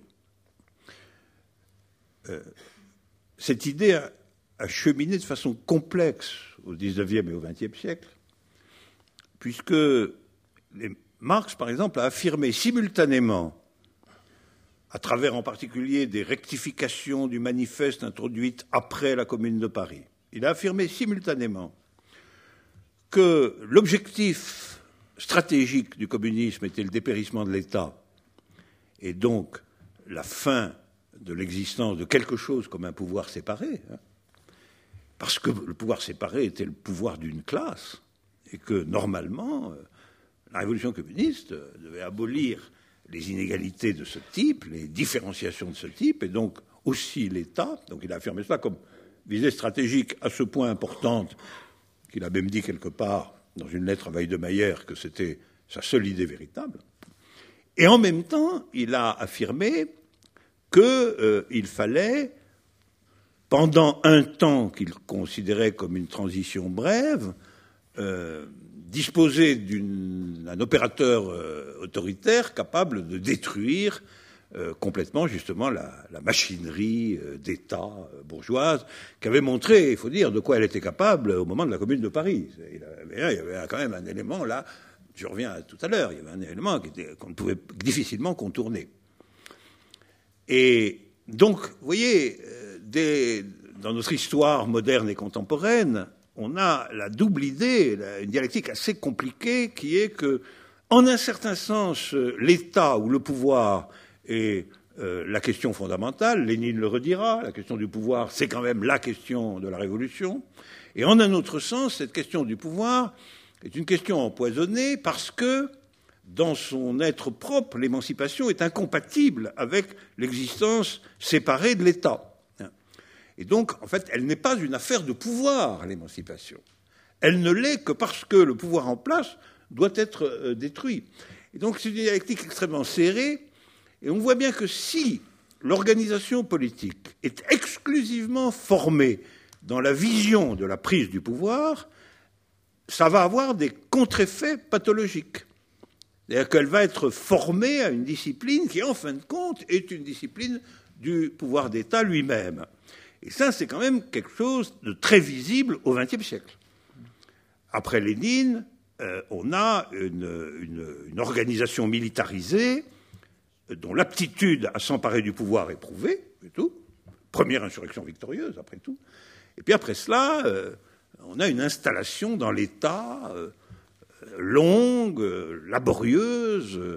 Euh, cette idée a, a cheminé de façon complexe au dix-neuvième et au vingtième siècle, puisque les, Marx, par exemple, a affirmé simultanément, à travers en particulier des rectifications du manifeste introduites après la Commune de Paris, il a affirmé simultanément que l'objectif stratégique du communisme était le dépérissement de l'État et donc la fin de l'existence de quelque chose comme un pouvoir séparé, hein, parce que le pouvoir séparé était le pouvoir d'une classe et que, normalement, la révolution communiste devait abolir les inégalités de ce type, les différenciations de ce type, et donc aussi l'État. Donc il a affirmé cela comme visée stratégique à ce point importante qu'il a même dit quelque part dans une lettre à Weidemayer que c'était sa seule idée véritable. Et en même temps, il a affirmé qu'il euh, fallait, pendant un temps qu'il considérait comme une transition brève, euh, disposer d'un opérateur euh, autoritaire capable de détruire euh, complètement justement la, la machinerie euh, d'État euh, bourgeoise qui avait montré, il faut dire, de quoi elle était capable au moment de la Commune de Paris. Il, avait, il y avait quand même un élément là, je reviens à tout à l'heure, il y avait un élément qui était, qu'on pouvait difficilement contourner. Et donc, vous voyez, euh, des, dans notre histoire moderne et contemporaine, on a la double idée, une dialectique assez compliquée, qui est que, en un certain sens, l'État ou le pouvoir est euh, la question fondamentale. Lénine le redira, la question du pouvoir, c'est quand même la question de la Révolution. Et en un autre sens, cette question du pouvoir est une question empoisonnée parce que, dans son être propre, l'émancipation est incompatible avec l'existence séparée de l'État. Et donc, en fait, elle n'est pas une affaire de pouvoir, l'émancipation. Elle ne l'est que parce que le pouvoir en place doit être euh, détruit. Et donc, c'est une dialectique extrêmement serrée. Et on voit bien que si l'organisation politique est exclusivement formée dans la vision de la prise du pouvoir, ça va avoir des contre-effets pathologiques. C'est-à-dire qu'elle va être formée à une discipline qui, en fin de compte, est une discipline du pouvoir d'État lui-même. Et ça, c'est quand même quelque chose de très visible au vingtième siècle. Après Lénine, euh, on a une, une, une organisation militarisée dont l'aptitude à s'emparer du pouvoir est prouvée, et tout. Première insurrection victorieuse, après tout. Et puis après cela, euh, on a une installation dans l'État euh, longue, euh, laborieuse, euh,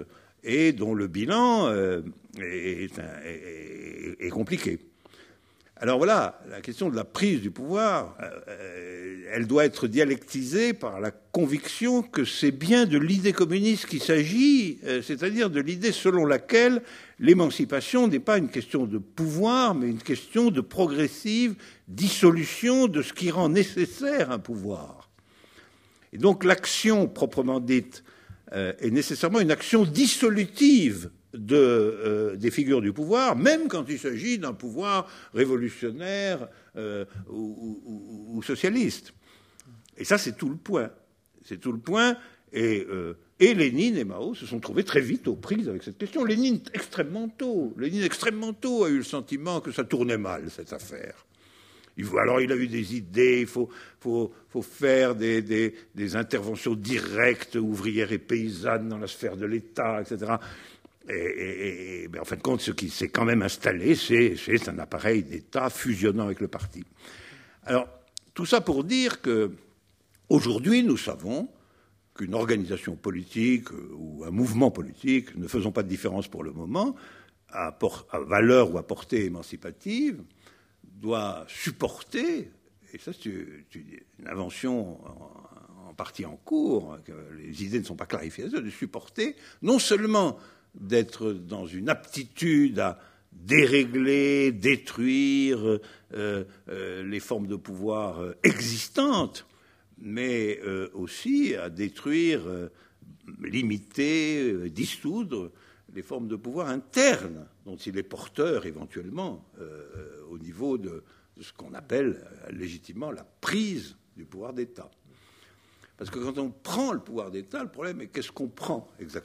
et dont le bilan euh, est, est, est compliqué. Alors voilà, la question de la prise du pouvoir, euh, elle doit être dialectisée par la conviction que c'est bien de l'idée communiste qu'il s'agit, euh, c'est-à-dire de l'idée selon laquelle l'émancipation n'est pas une question de pouvoir, mais une question de progressive dissolution de ce qui rend nécessaire un pouvoir. Et donc l'action proprement dite euh, est nécessairement une action dissolutive De, euh, des figures du pouvoir, même quand il s'agit d'un pouvoir révolutionnaire euh, ou, ou, ou socialiste. Et ça, c'est tout le point. C'est tout le point. Et, euh, et Lénine et Mao se sont trouvés très vite aux prises avec cette question. Lénine extrêmement tôt. Lénine extrêmement tôt a eu le sentiment que ça tournait mal, cette affaire. Il faut, alors il a eu des idées, il faut, faut, faut faire des, des, des interventions directes, ouvrières et paysannes dans la sphère de l'État, et cetera. Et, et, et ben en fin de compte, ce qui s'est quand même installé, c'est, c'est un appareil d'État fusionnant avec le parti. Alors, tout ça pour dire que aujourd'hui, nous savons qu'une organisation politique ou un mouvement politique, ne faisons pas de différence pour le moment, à, por- à valeur ou à portée émancipative, doit supporter, et ça c'est une invention en, en partie en cours, que les idées ne sont pas clarifiées, de supporter non seulement d'être dans une aptitude à dérégler, détruire euh, euh, les formes de pouvoir euh, existantes, mais euh, aussi à détruire, euh, limiter, euh, dissoudre les formes de pouvoir internes dont il est porteur éventuellement euh, au niveau de, de ce qu'on appelle euh, légitimement la prise du pouvoir d'État. Parce que quand on prend le pouvoir d'État, le problème est qu'est-ce qu'on prend exactement ?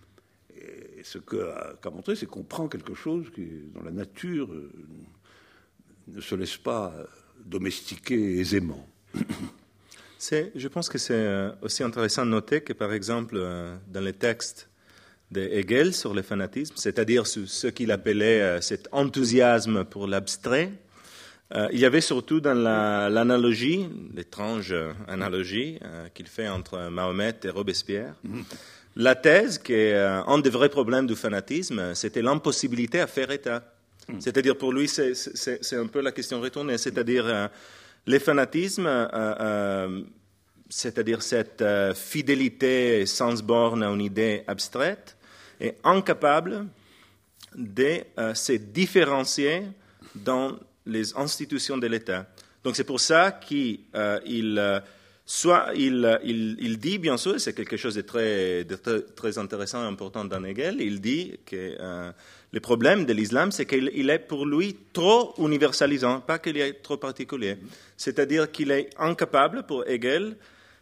Et ce qu'a montré, c'est qu'on prend quelque chose qui, dont la nature euh, ne se laisse pas domestiquer aisément. C'est, je pense que c'est aussi intéressant de noter que, par exemple, dans les textes de Hegel sur le fanatisme, c'est-à-dire ce qu'il appelait cet enthousiasme pour l'abstrait, euh, il y avait surtout dans la, l'analogie, l'étrange analogie euh, qu'il fait entre Mahomet et Robespierre, mmh. La thèse qu'un des vrais problèmes du fanatisme, c'était l'impossibilité à faire État. Mmh. C'est-à-dire, pour lui, c'est, c'est, c'est un peu la question retournée. C'est-à-dire, euh, le fanatisme, euh, euh, c'est-à-dire cette euh, fidélité sans borne à une idée abstraite, est incapable de euh, se différencier dans les institutions de l'État. Donc, c'est pour ça qu'il euh, euh, Soit il, il, il dit, bien sûr, c'est quelque chose de très, de très, très intéressant et important dans Hegel, il dit que euh, le problème de l'islam, c'est qu'il il est pour lui trop universalisant, pas qu'il est trop particulier. C'est-à-dire qu'il est incapable, pour Hegel,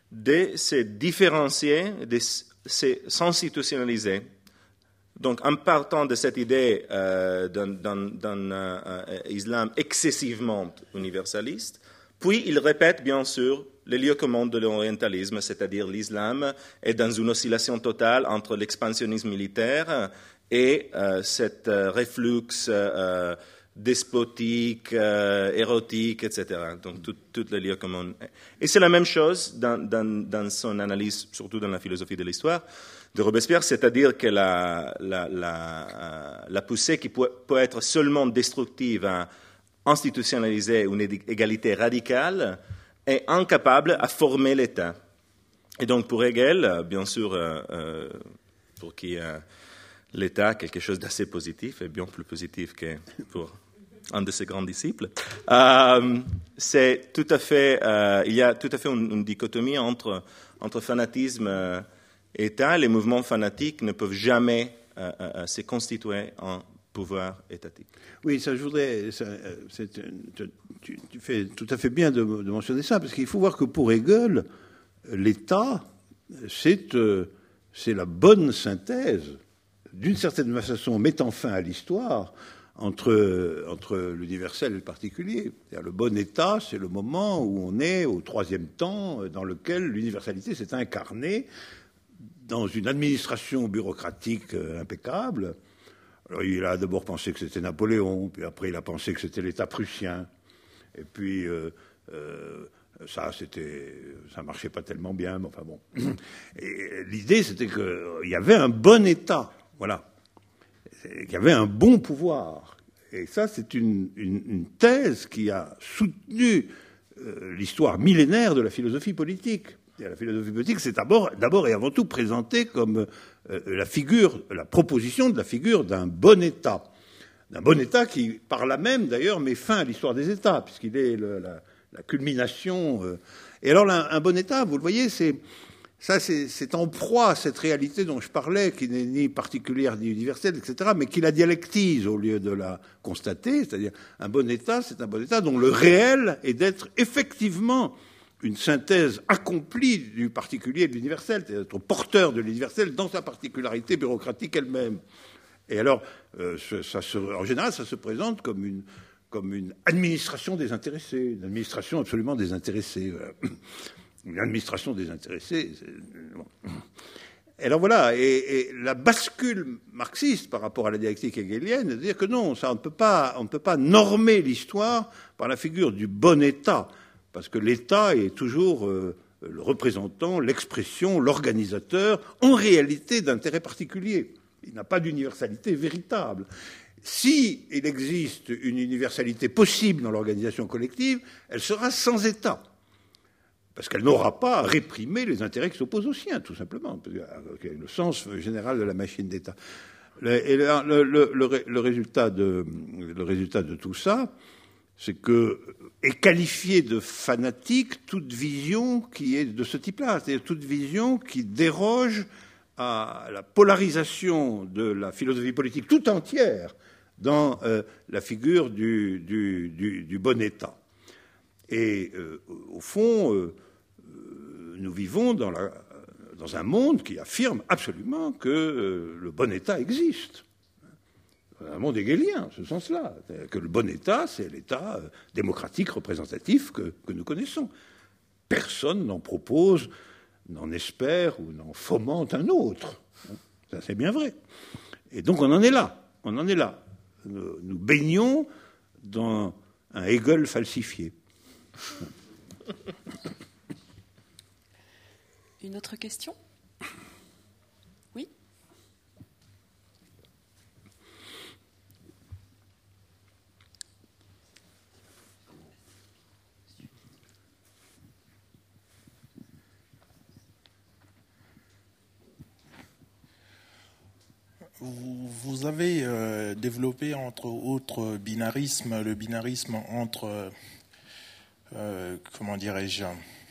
de se différencier, de se s'institutionnaliser. Donc, en partant de cette idée euh, d'un, d'un, d'un euh, islam excessivement universaliste, puis il répète, bien sûr, le lieu commun de l'orientalisme, c'est-à-dire l'islam est dans une oscillation totale entre l'expansionnisme militaire et euh, cet euh, reflux euh, despotique, euh, érotique, et cetera. Donc, tout, tout le lieu commun. Et c'est la même chose dans, dans, dans son analyse, surtout dans la philosophie de l'histoire, de Robespierre, c'est-à-dire que la, la, la, la poussée qui peut, peut être seulement destructive à institutionnaliser une égalité radicale est incapable à former l'État. Et donc pour Hegel, bien sûr, euh, euh, pour qui euh, l'État est quelque chose d'assez positif, et bien plus positif que pour un de ses grands disciples, euh, c'est tout à fait, euh, il y a tout à fait une, une dichotomie entre, entre fanatisme euh, et État. Les mouvements fanatiques ne peuvent jamais euh, euh, se constituer en pouvoir étatique. Oui, ça, je voudrais. Ça, c'est, tu, tu fais tout à fait bien de, de mentionner ça, parce qu'il faut voir que pour Hegel, l'État, c'est, euh, c'est la bonne synthèse, d'une certaine façon, mettant fin à l'histoire entre, entre l'universel et le particulier. C'est-à-dire, le bon État, c'est le moment où on est au troisième temps, dans lequel l'universalité s'est incarnée dans une administration bureaucratique impeccable. Alors, il a d'abord pensé que c'était Napoléon, puis après il a pensé que c'était l'État prussien. Et puis, euh, euh, ça, c'était, ça marchait pas tellement bien, mais enfin bon. Et l'idée, c'était qu'il y avait un bon État Voilà. Il y avait un bon pouvoir. Et ça, c'est une, une, une thèse qui a soutenu euh, l'histoire millénaire de la philosophie politique. Et la philosophie politique, c'est d'abord, d'abord et avant tout présenté comme euh, la figure, la proposition de la figure d'un bon État. D'un bon État qui, par là même, d'ailleurs, met fin à l'histoire des États, puisqu'il est le, la, la culmination. Euh. Et alors, un, un bon État, vous le voyez, c'est... Ça, c'est, c'est en proie à cette réalité dont je parlais, qui n'est ni particulière ni universelle, et cetera, mais qui la dialectise au lieu de la constater. C'est-à-dire, un bon État, c'est un bon État dont le réel est d'être effectivement une synthèse accomplie du particulier et de l'universel, c'est-à-dire d'être porteur de l'universel dans sa particularité bureaucratique elle-même. Et alors, euh, ça se, en général, ça se présente comme une, comme une administration désintéressée, une administration absolument désintéressée. Une administration désintéressée. Bon. Et alors voilà, et, et la bascule marxiste par rapport à la dialectique hegelienne, c'est de dire que non, ça, on ne peut pas, on ne peut pas normer l'histoire par la figure du bon État, parce que l'État est toujours euh, le représentant, l'expression, l'organisateur, en réalité, d'intérêts particuliers. Il n'a pas d'universalité véritable. Si il existe une universalité possible dans l'organisation collective, elle sera sans État. Parce qu'elle n'aura pas à réprimer les intérêts qui s'opposent aux siens, tout simplement. C'est le sens général de la machine d'État. Et le, le, le, le, résultat de, le résultat de tout ça, c'est que est qualifiée de fanatique toute vision qui est de ce type-là, c'est-à-dire toute vision qui déroge à la polarisation de la philosophie politique tout entière dans euh, la figure du, du, du, du bon État. Et euh, au fond, euh, nous vivons dans, la, dans un monde qui affirme absolument que euh, le bon État existe. Un monde hegelien, en ce sens-là. Que le bon État, c'est l'État euh, démocratique, représentatif que, que nous connaissons. Personne n'en propose, n'en espère ou n'en fomente un autre. Ça, c'est bien vrai. Et donc, on en est là. On en est là. Nous, nous baignons dans un Hegel falsifié. Une autre question ? Oui ? Vous, vous avez euh, développé, entre autres binarismes, le binarisme entre, euh, comment dirais-je,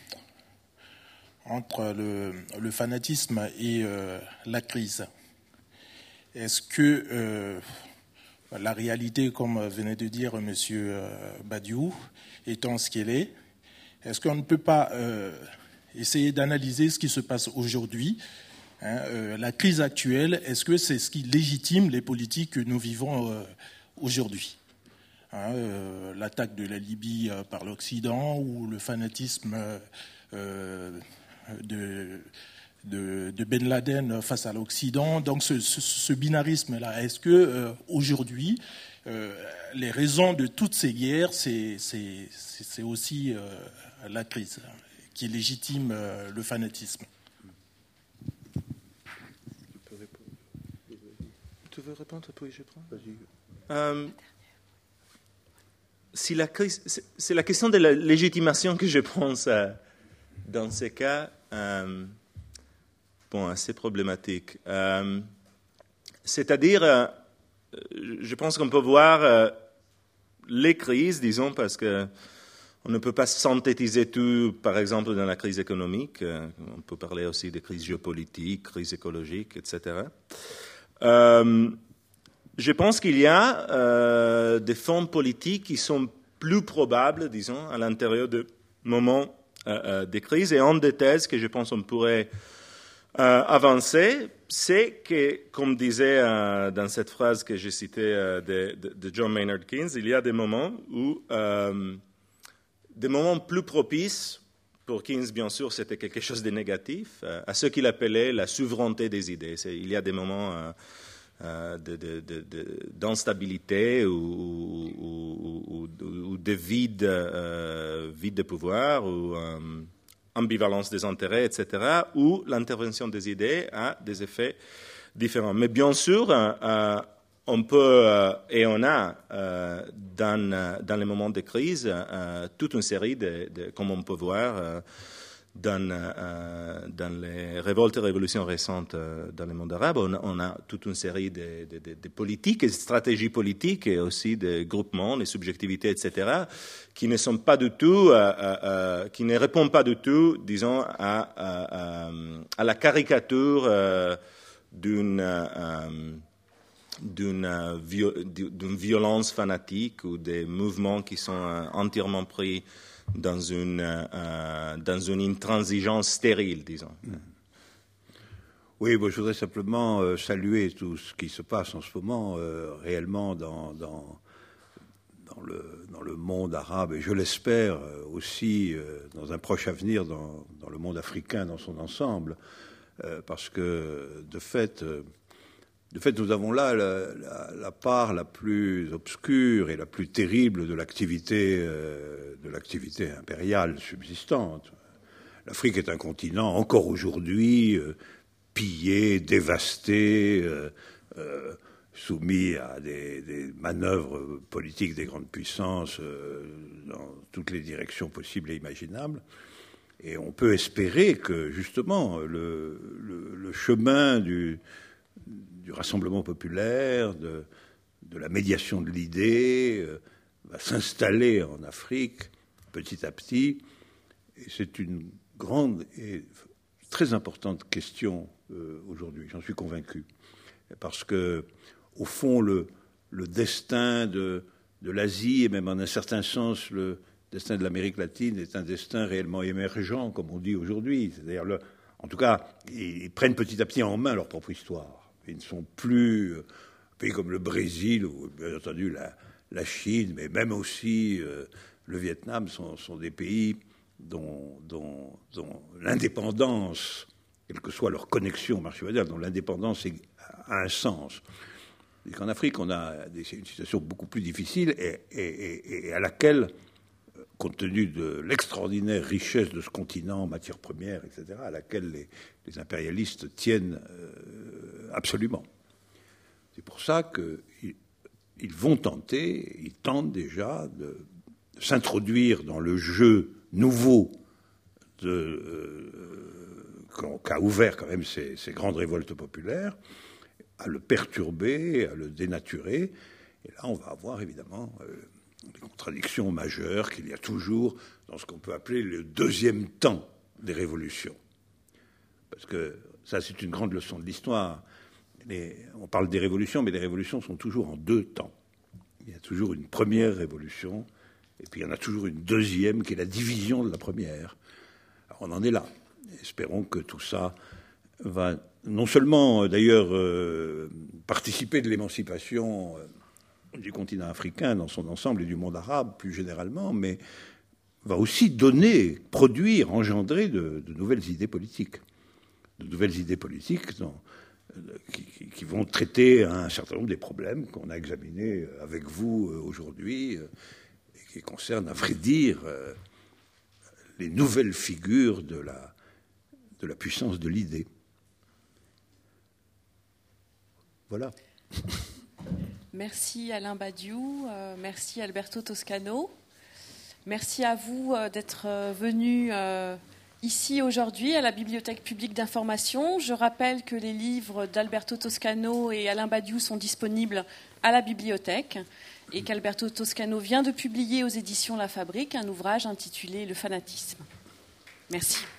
entre le, le fanatisme et euh, la crise. Est-ce que euh, la réalité, comme venait de dire M. Badiou, étant ce qu'elle est, est-ce qu'on ne peut pas euh, essayer d'analyser ce qui se passe aujourd'hui, hein, euh, la crise actuelle, est-ce que c'est ce qui légitime les politiques que nous vivons euh, aujourd'hui, hein, euh, l'attaque de la Libye euh, par l'Occident ou le fanatisme euh, De, de, de Ben Laden face à l'Occident. Donc ce, ce, ce binarisme-là, est-ce que euh, aujourd'hui, euh, les raisons de toutes ces guerres, c'est, c'est, c'est aussi euh, la crise qui légitime euh, le fanatisme? Tu veux répondre, puis je prends. Vas-y. Euh, si la crise, c'est, c'est la question de la légitimation que je pense à, dans ces cas. Euh, bon, assez problématique. Euh, c'est-à-dire, euh, je pense qu'on peut voir euh, les crises, disons, parce que on ne peut pas synthétiser tout, par exemple, dans la crise économique. Euh, on peut parler aussi des crises géopolitiques, crises écologiques, et cetera. Euh, je pense qu'il y a euh, des formes politiques qui sont plus probables, disons, à l'intérieur de moments Euh, des crises. Et une des thèses que je pense qu'on pourrait euh, avancer, c'est que, comme disait euh, dans cette phrase que j'ai citée euh, de, de, de John Maynard Keynes, il y a des moments où, euh, des moments plus propices, pour Keynes bien sûr c'était quelque chose de négatif, euh, à ce qu'il appelait la souveraineté des idées. C'est, il y a des moments euh, euh, de, de, de, de, d'instabilité ou, ou, ou, ou de vide, euh, vide de pouvoir ou euh, ambivalence des intérêts, et cetera, où l'intervention des idées a des effets différents. Mais bien sûr, euh, on peut euh, et on a euh, dans, dans les moments de crise euh, toute une série de, de comme on peut voir euh, dans, euh, dans les révoltes et révolutions récentes euh, dans le monde arabe, on, on a toute une série de, de, de, de politiques, de stratégies politiques et aussi de groupements, de subjectivités, et cetera, qui ne sont pas du tout, euh, euh, qui ne répondent pas du tout, disons, à, à, à la caricature euh, d'une euh, d'une, d'une violence fanatique ou des mouvements qui sont entièrement pris dans une, euh, dans une intransigeance stérile, disons. Oui, bon, je voudrais simplement euh, saluer tout ce qui se passe en ce moment euh, réellement dans, dans, dans, le, dans le monde arabe, et je l'espère euh, aussi euh, dans un proche avenir dans, dans le monde africain dans son ensemble, euh, parce que de fait... Euh, De fait, nous avons là la, la, la part la plus obscure et la plus terrible de l'activité, euh, de l'activité impériale subsistante. L'Afrique est un continent, encore aujourd'hui, euh, pillé, dévasté, euh, euh, soumis à des, des manœuvres politiques des grandes puissances euh, dans toutes les directions possibles et imaginables. Et on peut espérer que, justement, le, le, le chemin du... du rassemblement populaire, de, de la médiation de l'idée, euh, va s'installer en Afrique petit à petit. Et c'est une grande et très importante question euh, aujourd'hui, j'en suis convaincu. Parce que, au fond, le, le destin de, de l'Asie, et même en un certain sens le destin de l'Amérique latine, est un destin réellement émergent, comme on dit aujourd'hui. C'est-à-dire, le, en tout cas, ils prennent petit à petit en main leur propre histoire. Ils ne sont plus euh, pays comme le Brésil ou bien entendu la, la Chine, mais même aussi euh, le Vietnam sont, sont des pays dont, dont, dont l'indépendance, quelle que soit leur connexion au marché mondial, dont l'indépendance est, a un sens. Et qu'en Afrique, on a des, une situation beaucoup plus difficile et, et, et, et à laquelle, compte tenu de l'extraordinaire richesse de ce continent en matières premières, et cetera, à laquelle les, les impérialistes tiennent euh, absolument. C'est pour ça qu'ils ils vont tenter, ils tentent déjà de, de s'introduire dans le jeu nouveau de, euh, qu'a ouvert quand même ces, ces grandes révoltes populaires, à le perturber, à le dénaturer. Et là, on va avoir évidemment... Euh, des contradictions majeures qu'il y a toujours dans ce qu'on peut appeler le deuxième temps des révolutions. Parce que ça, c'est une grande leçon de l'histoire. Les, on parle des révolutions, mais les révolutions sont toujours en deux temps. Il y a toujours une première révolution, et puis il y en a toujours une deuxième, qui est la division de la première. Alors on en est là. Espérons que tout ça va non seulement, d'ailleurs, euh, participer de l'émancipation euh, du continent africain dans son ensemble et du monde arabe plus généralement, mais va aussi donner, produire, engendrer de, de nouvelles idées politiques. De nouvelles idées politiques dans, qui, qui vont traiter un certain nombre des problèmes qu'on a examinés avec vous aujourd'hui et qui concernent, à vrai dire, les nouvelles figures de la, de la puissance de l'idée. Voilà. Merci Alain Badiou, euh, merci Alberto Toscano, merci à vous euh, d'être euh, venu euh, ici aujourd'hui à la Bibliothèque publique d'information. Je rappelle que les livres d'Alberto Toscano et Alain Badiou sont disponibles à la bibliothèque et qu'Alberto Toscano vient de publier aux éditions La Fabrique un ouvrage intitulé « Le fanatisme ». Merci.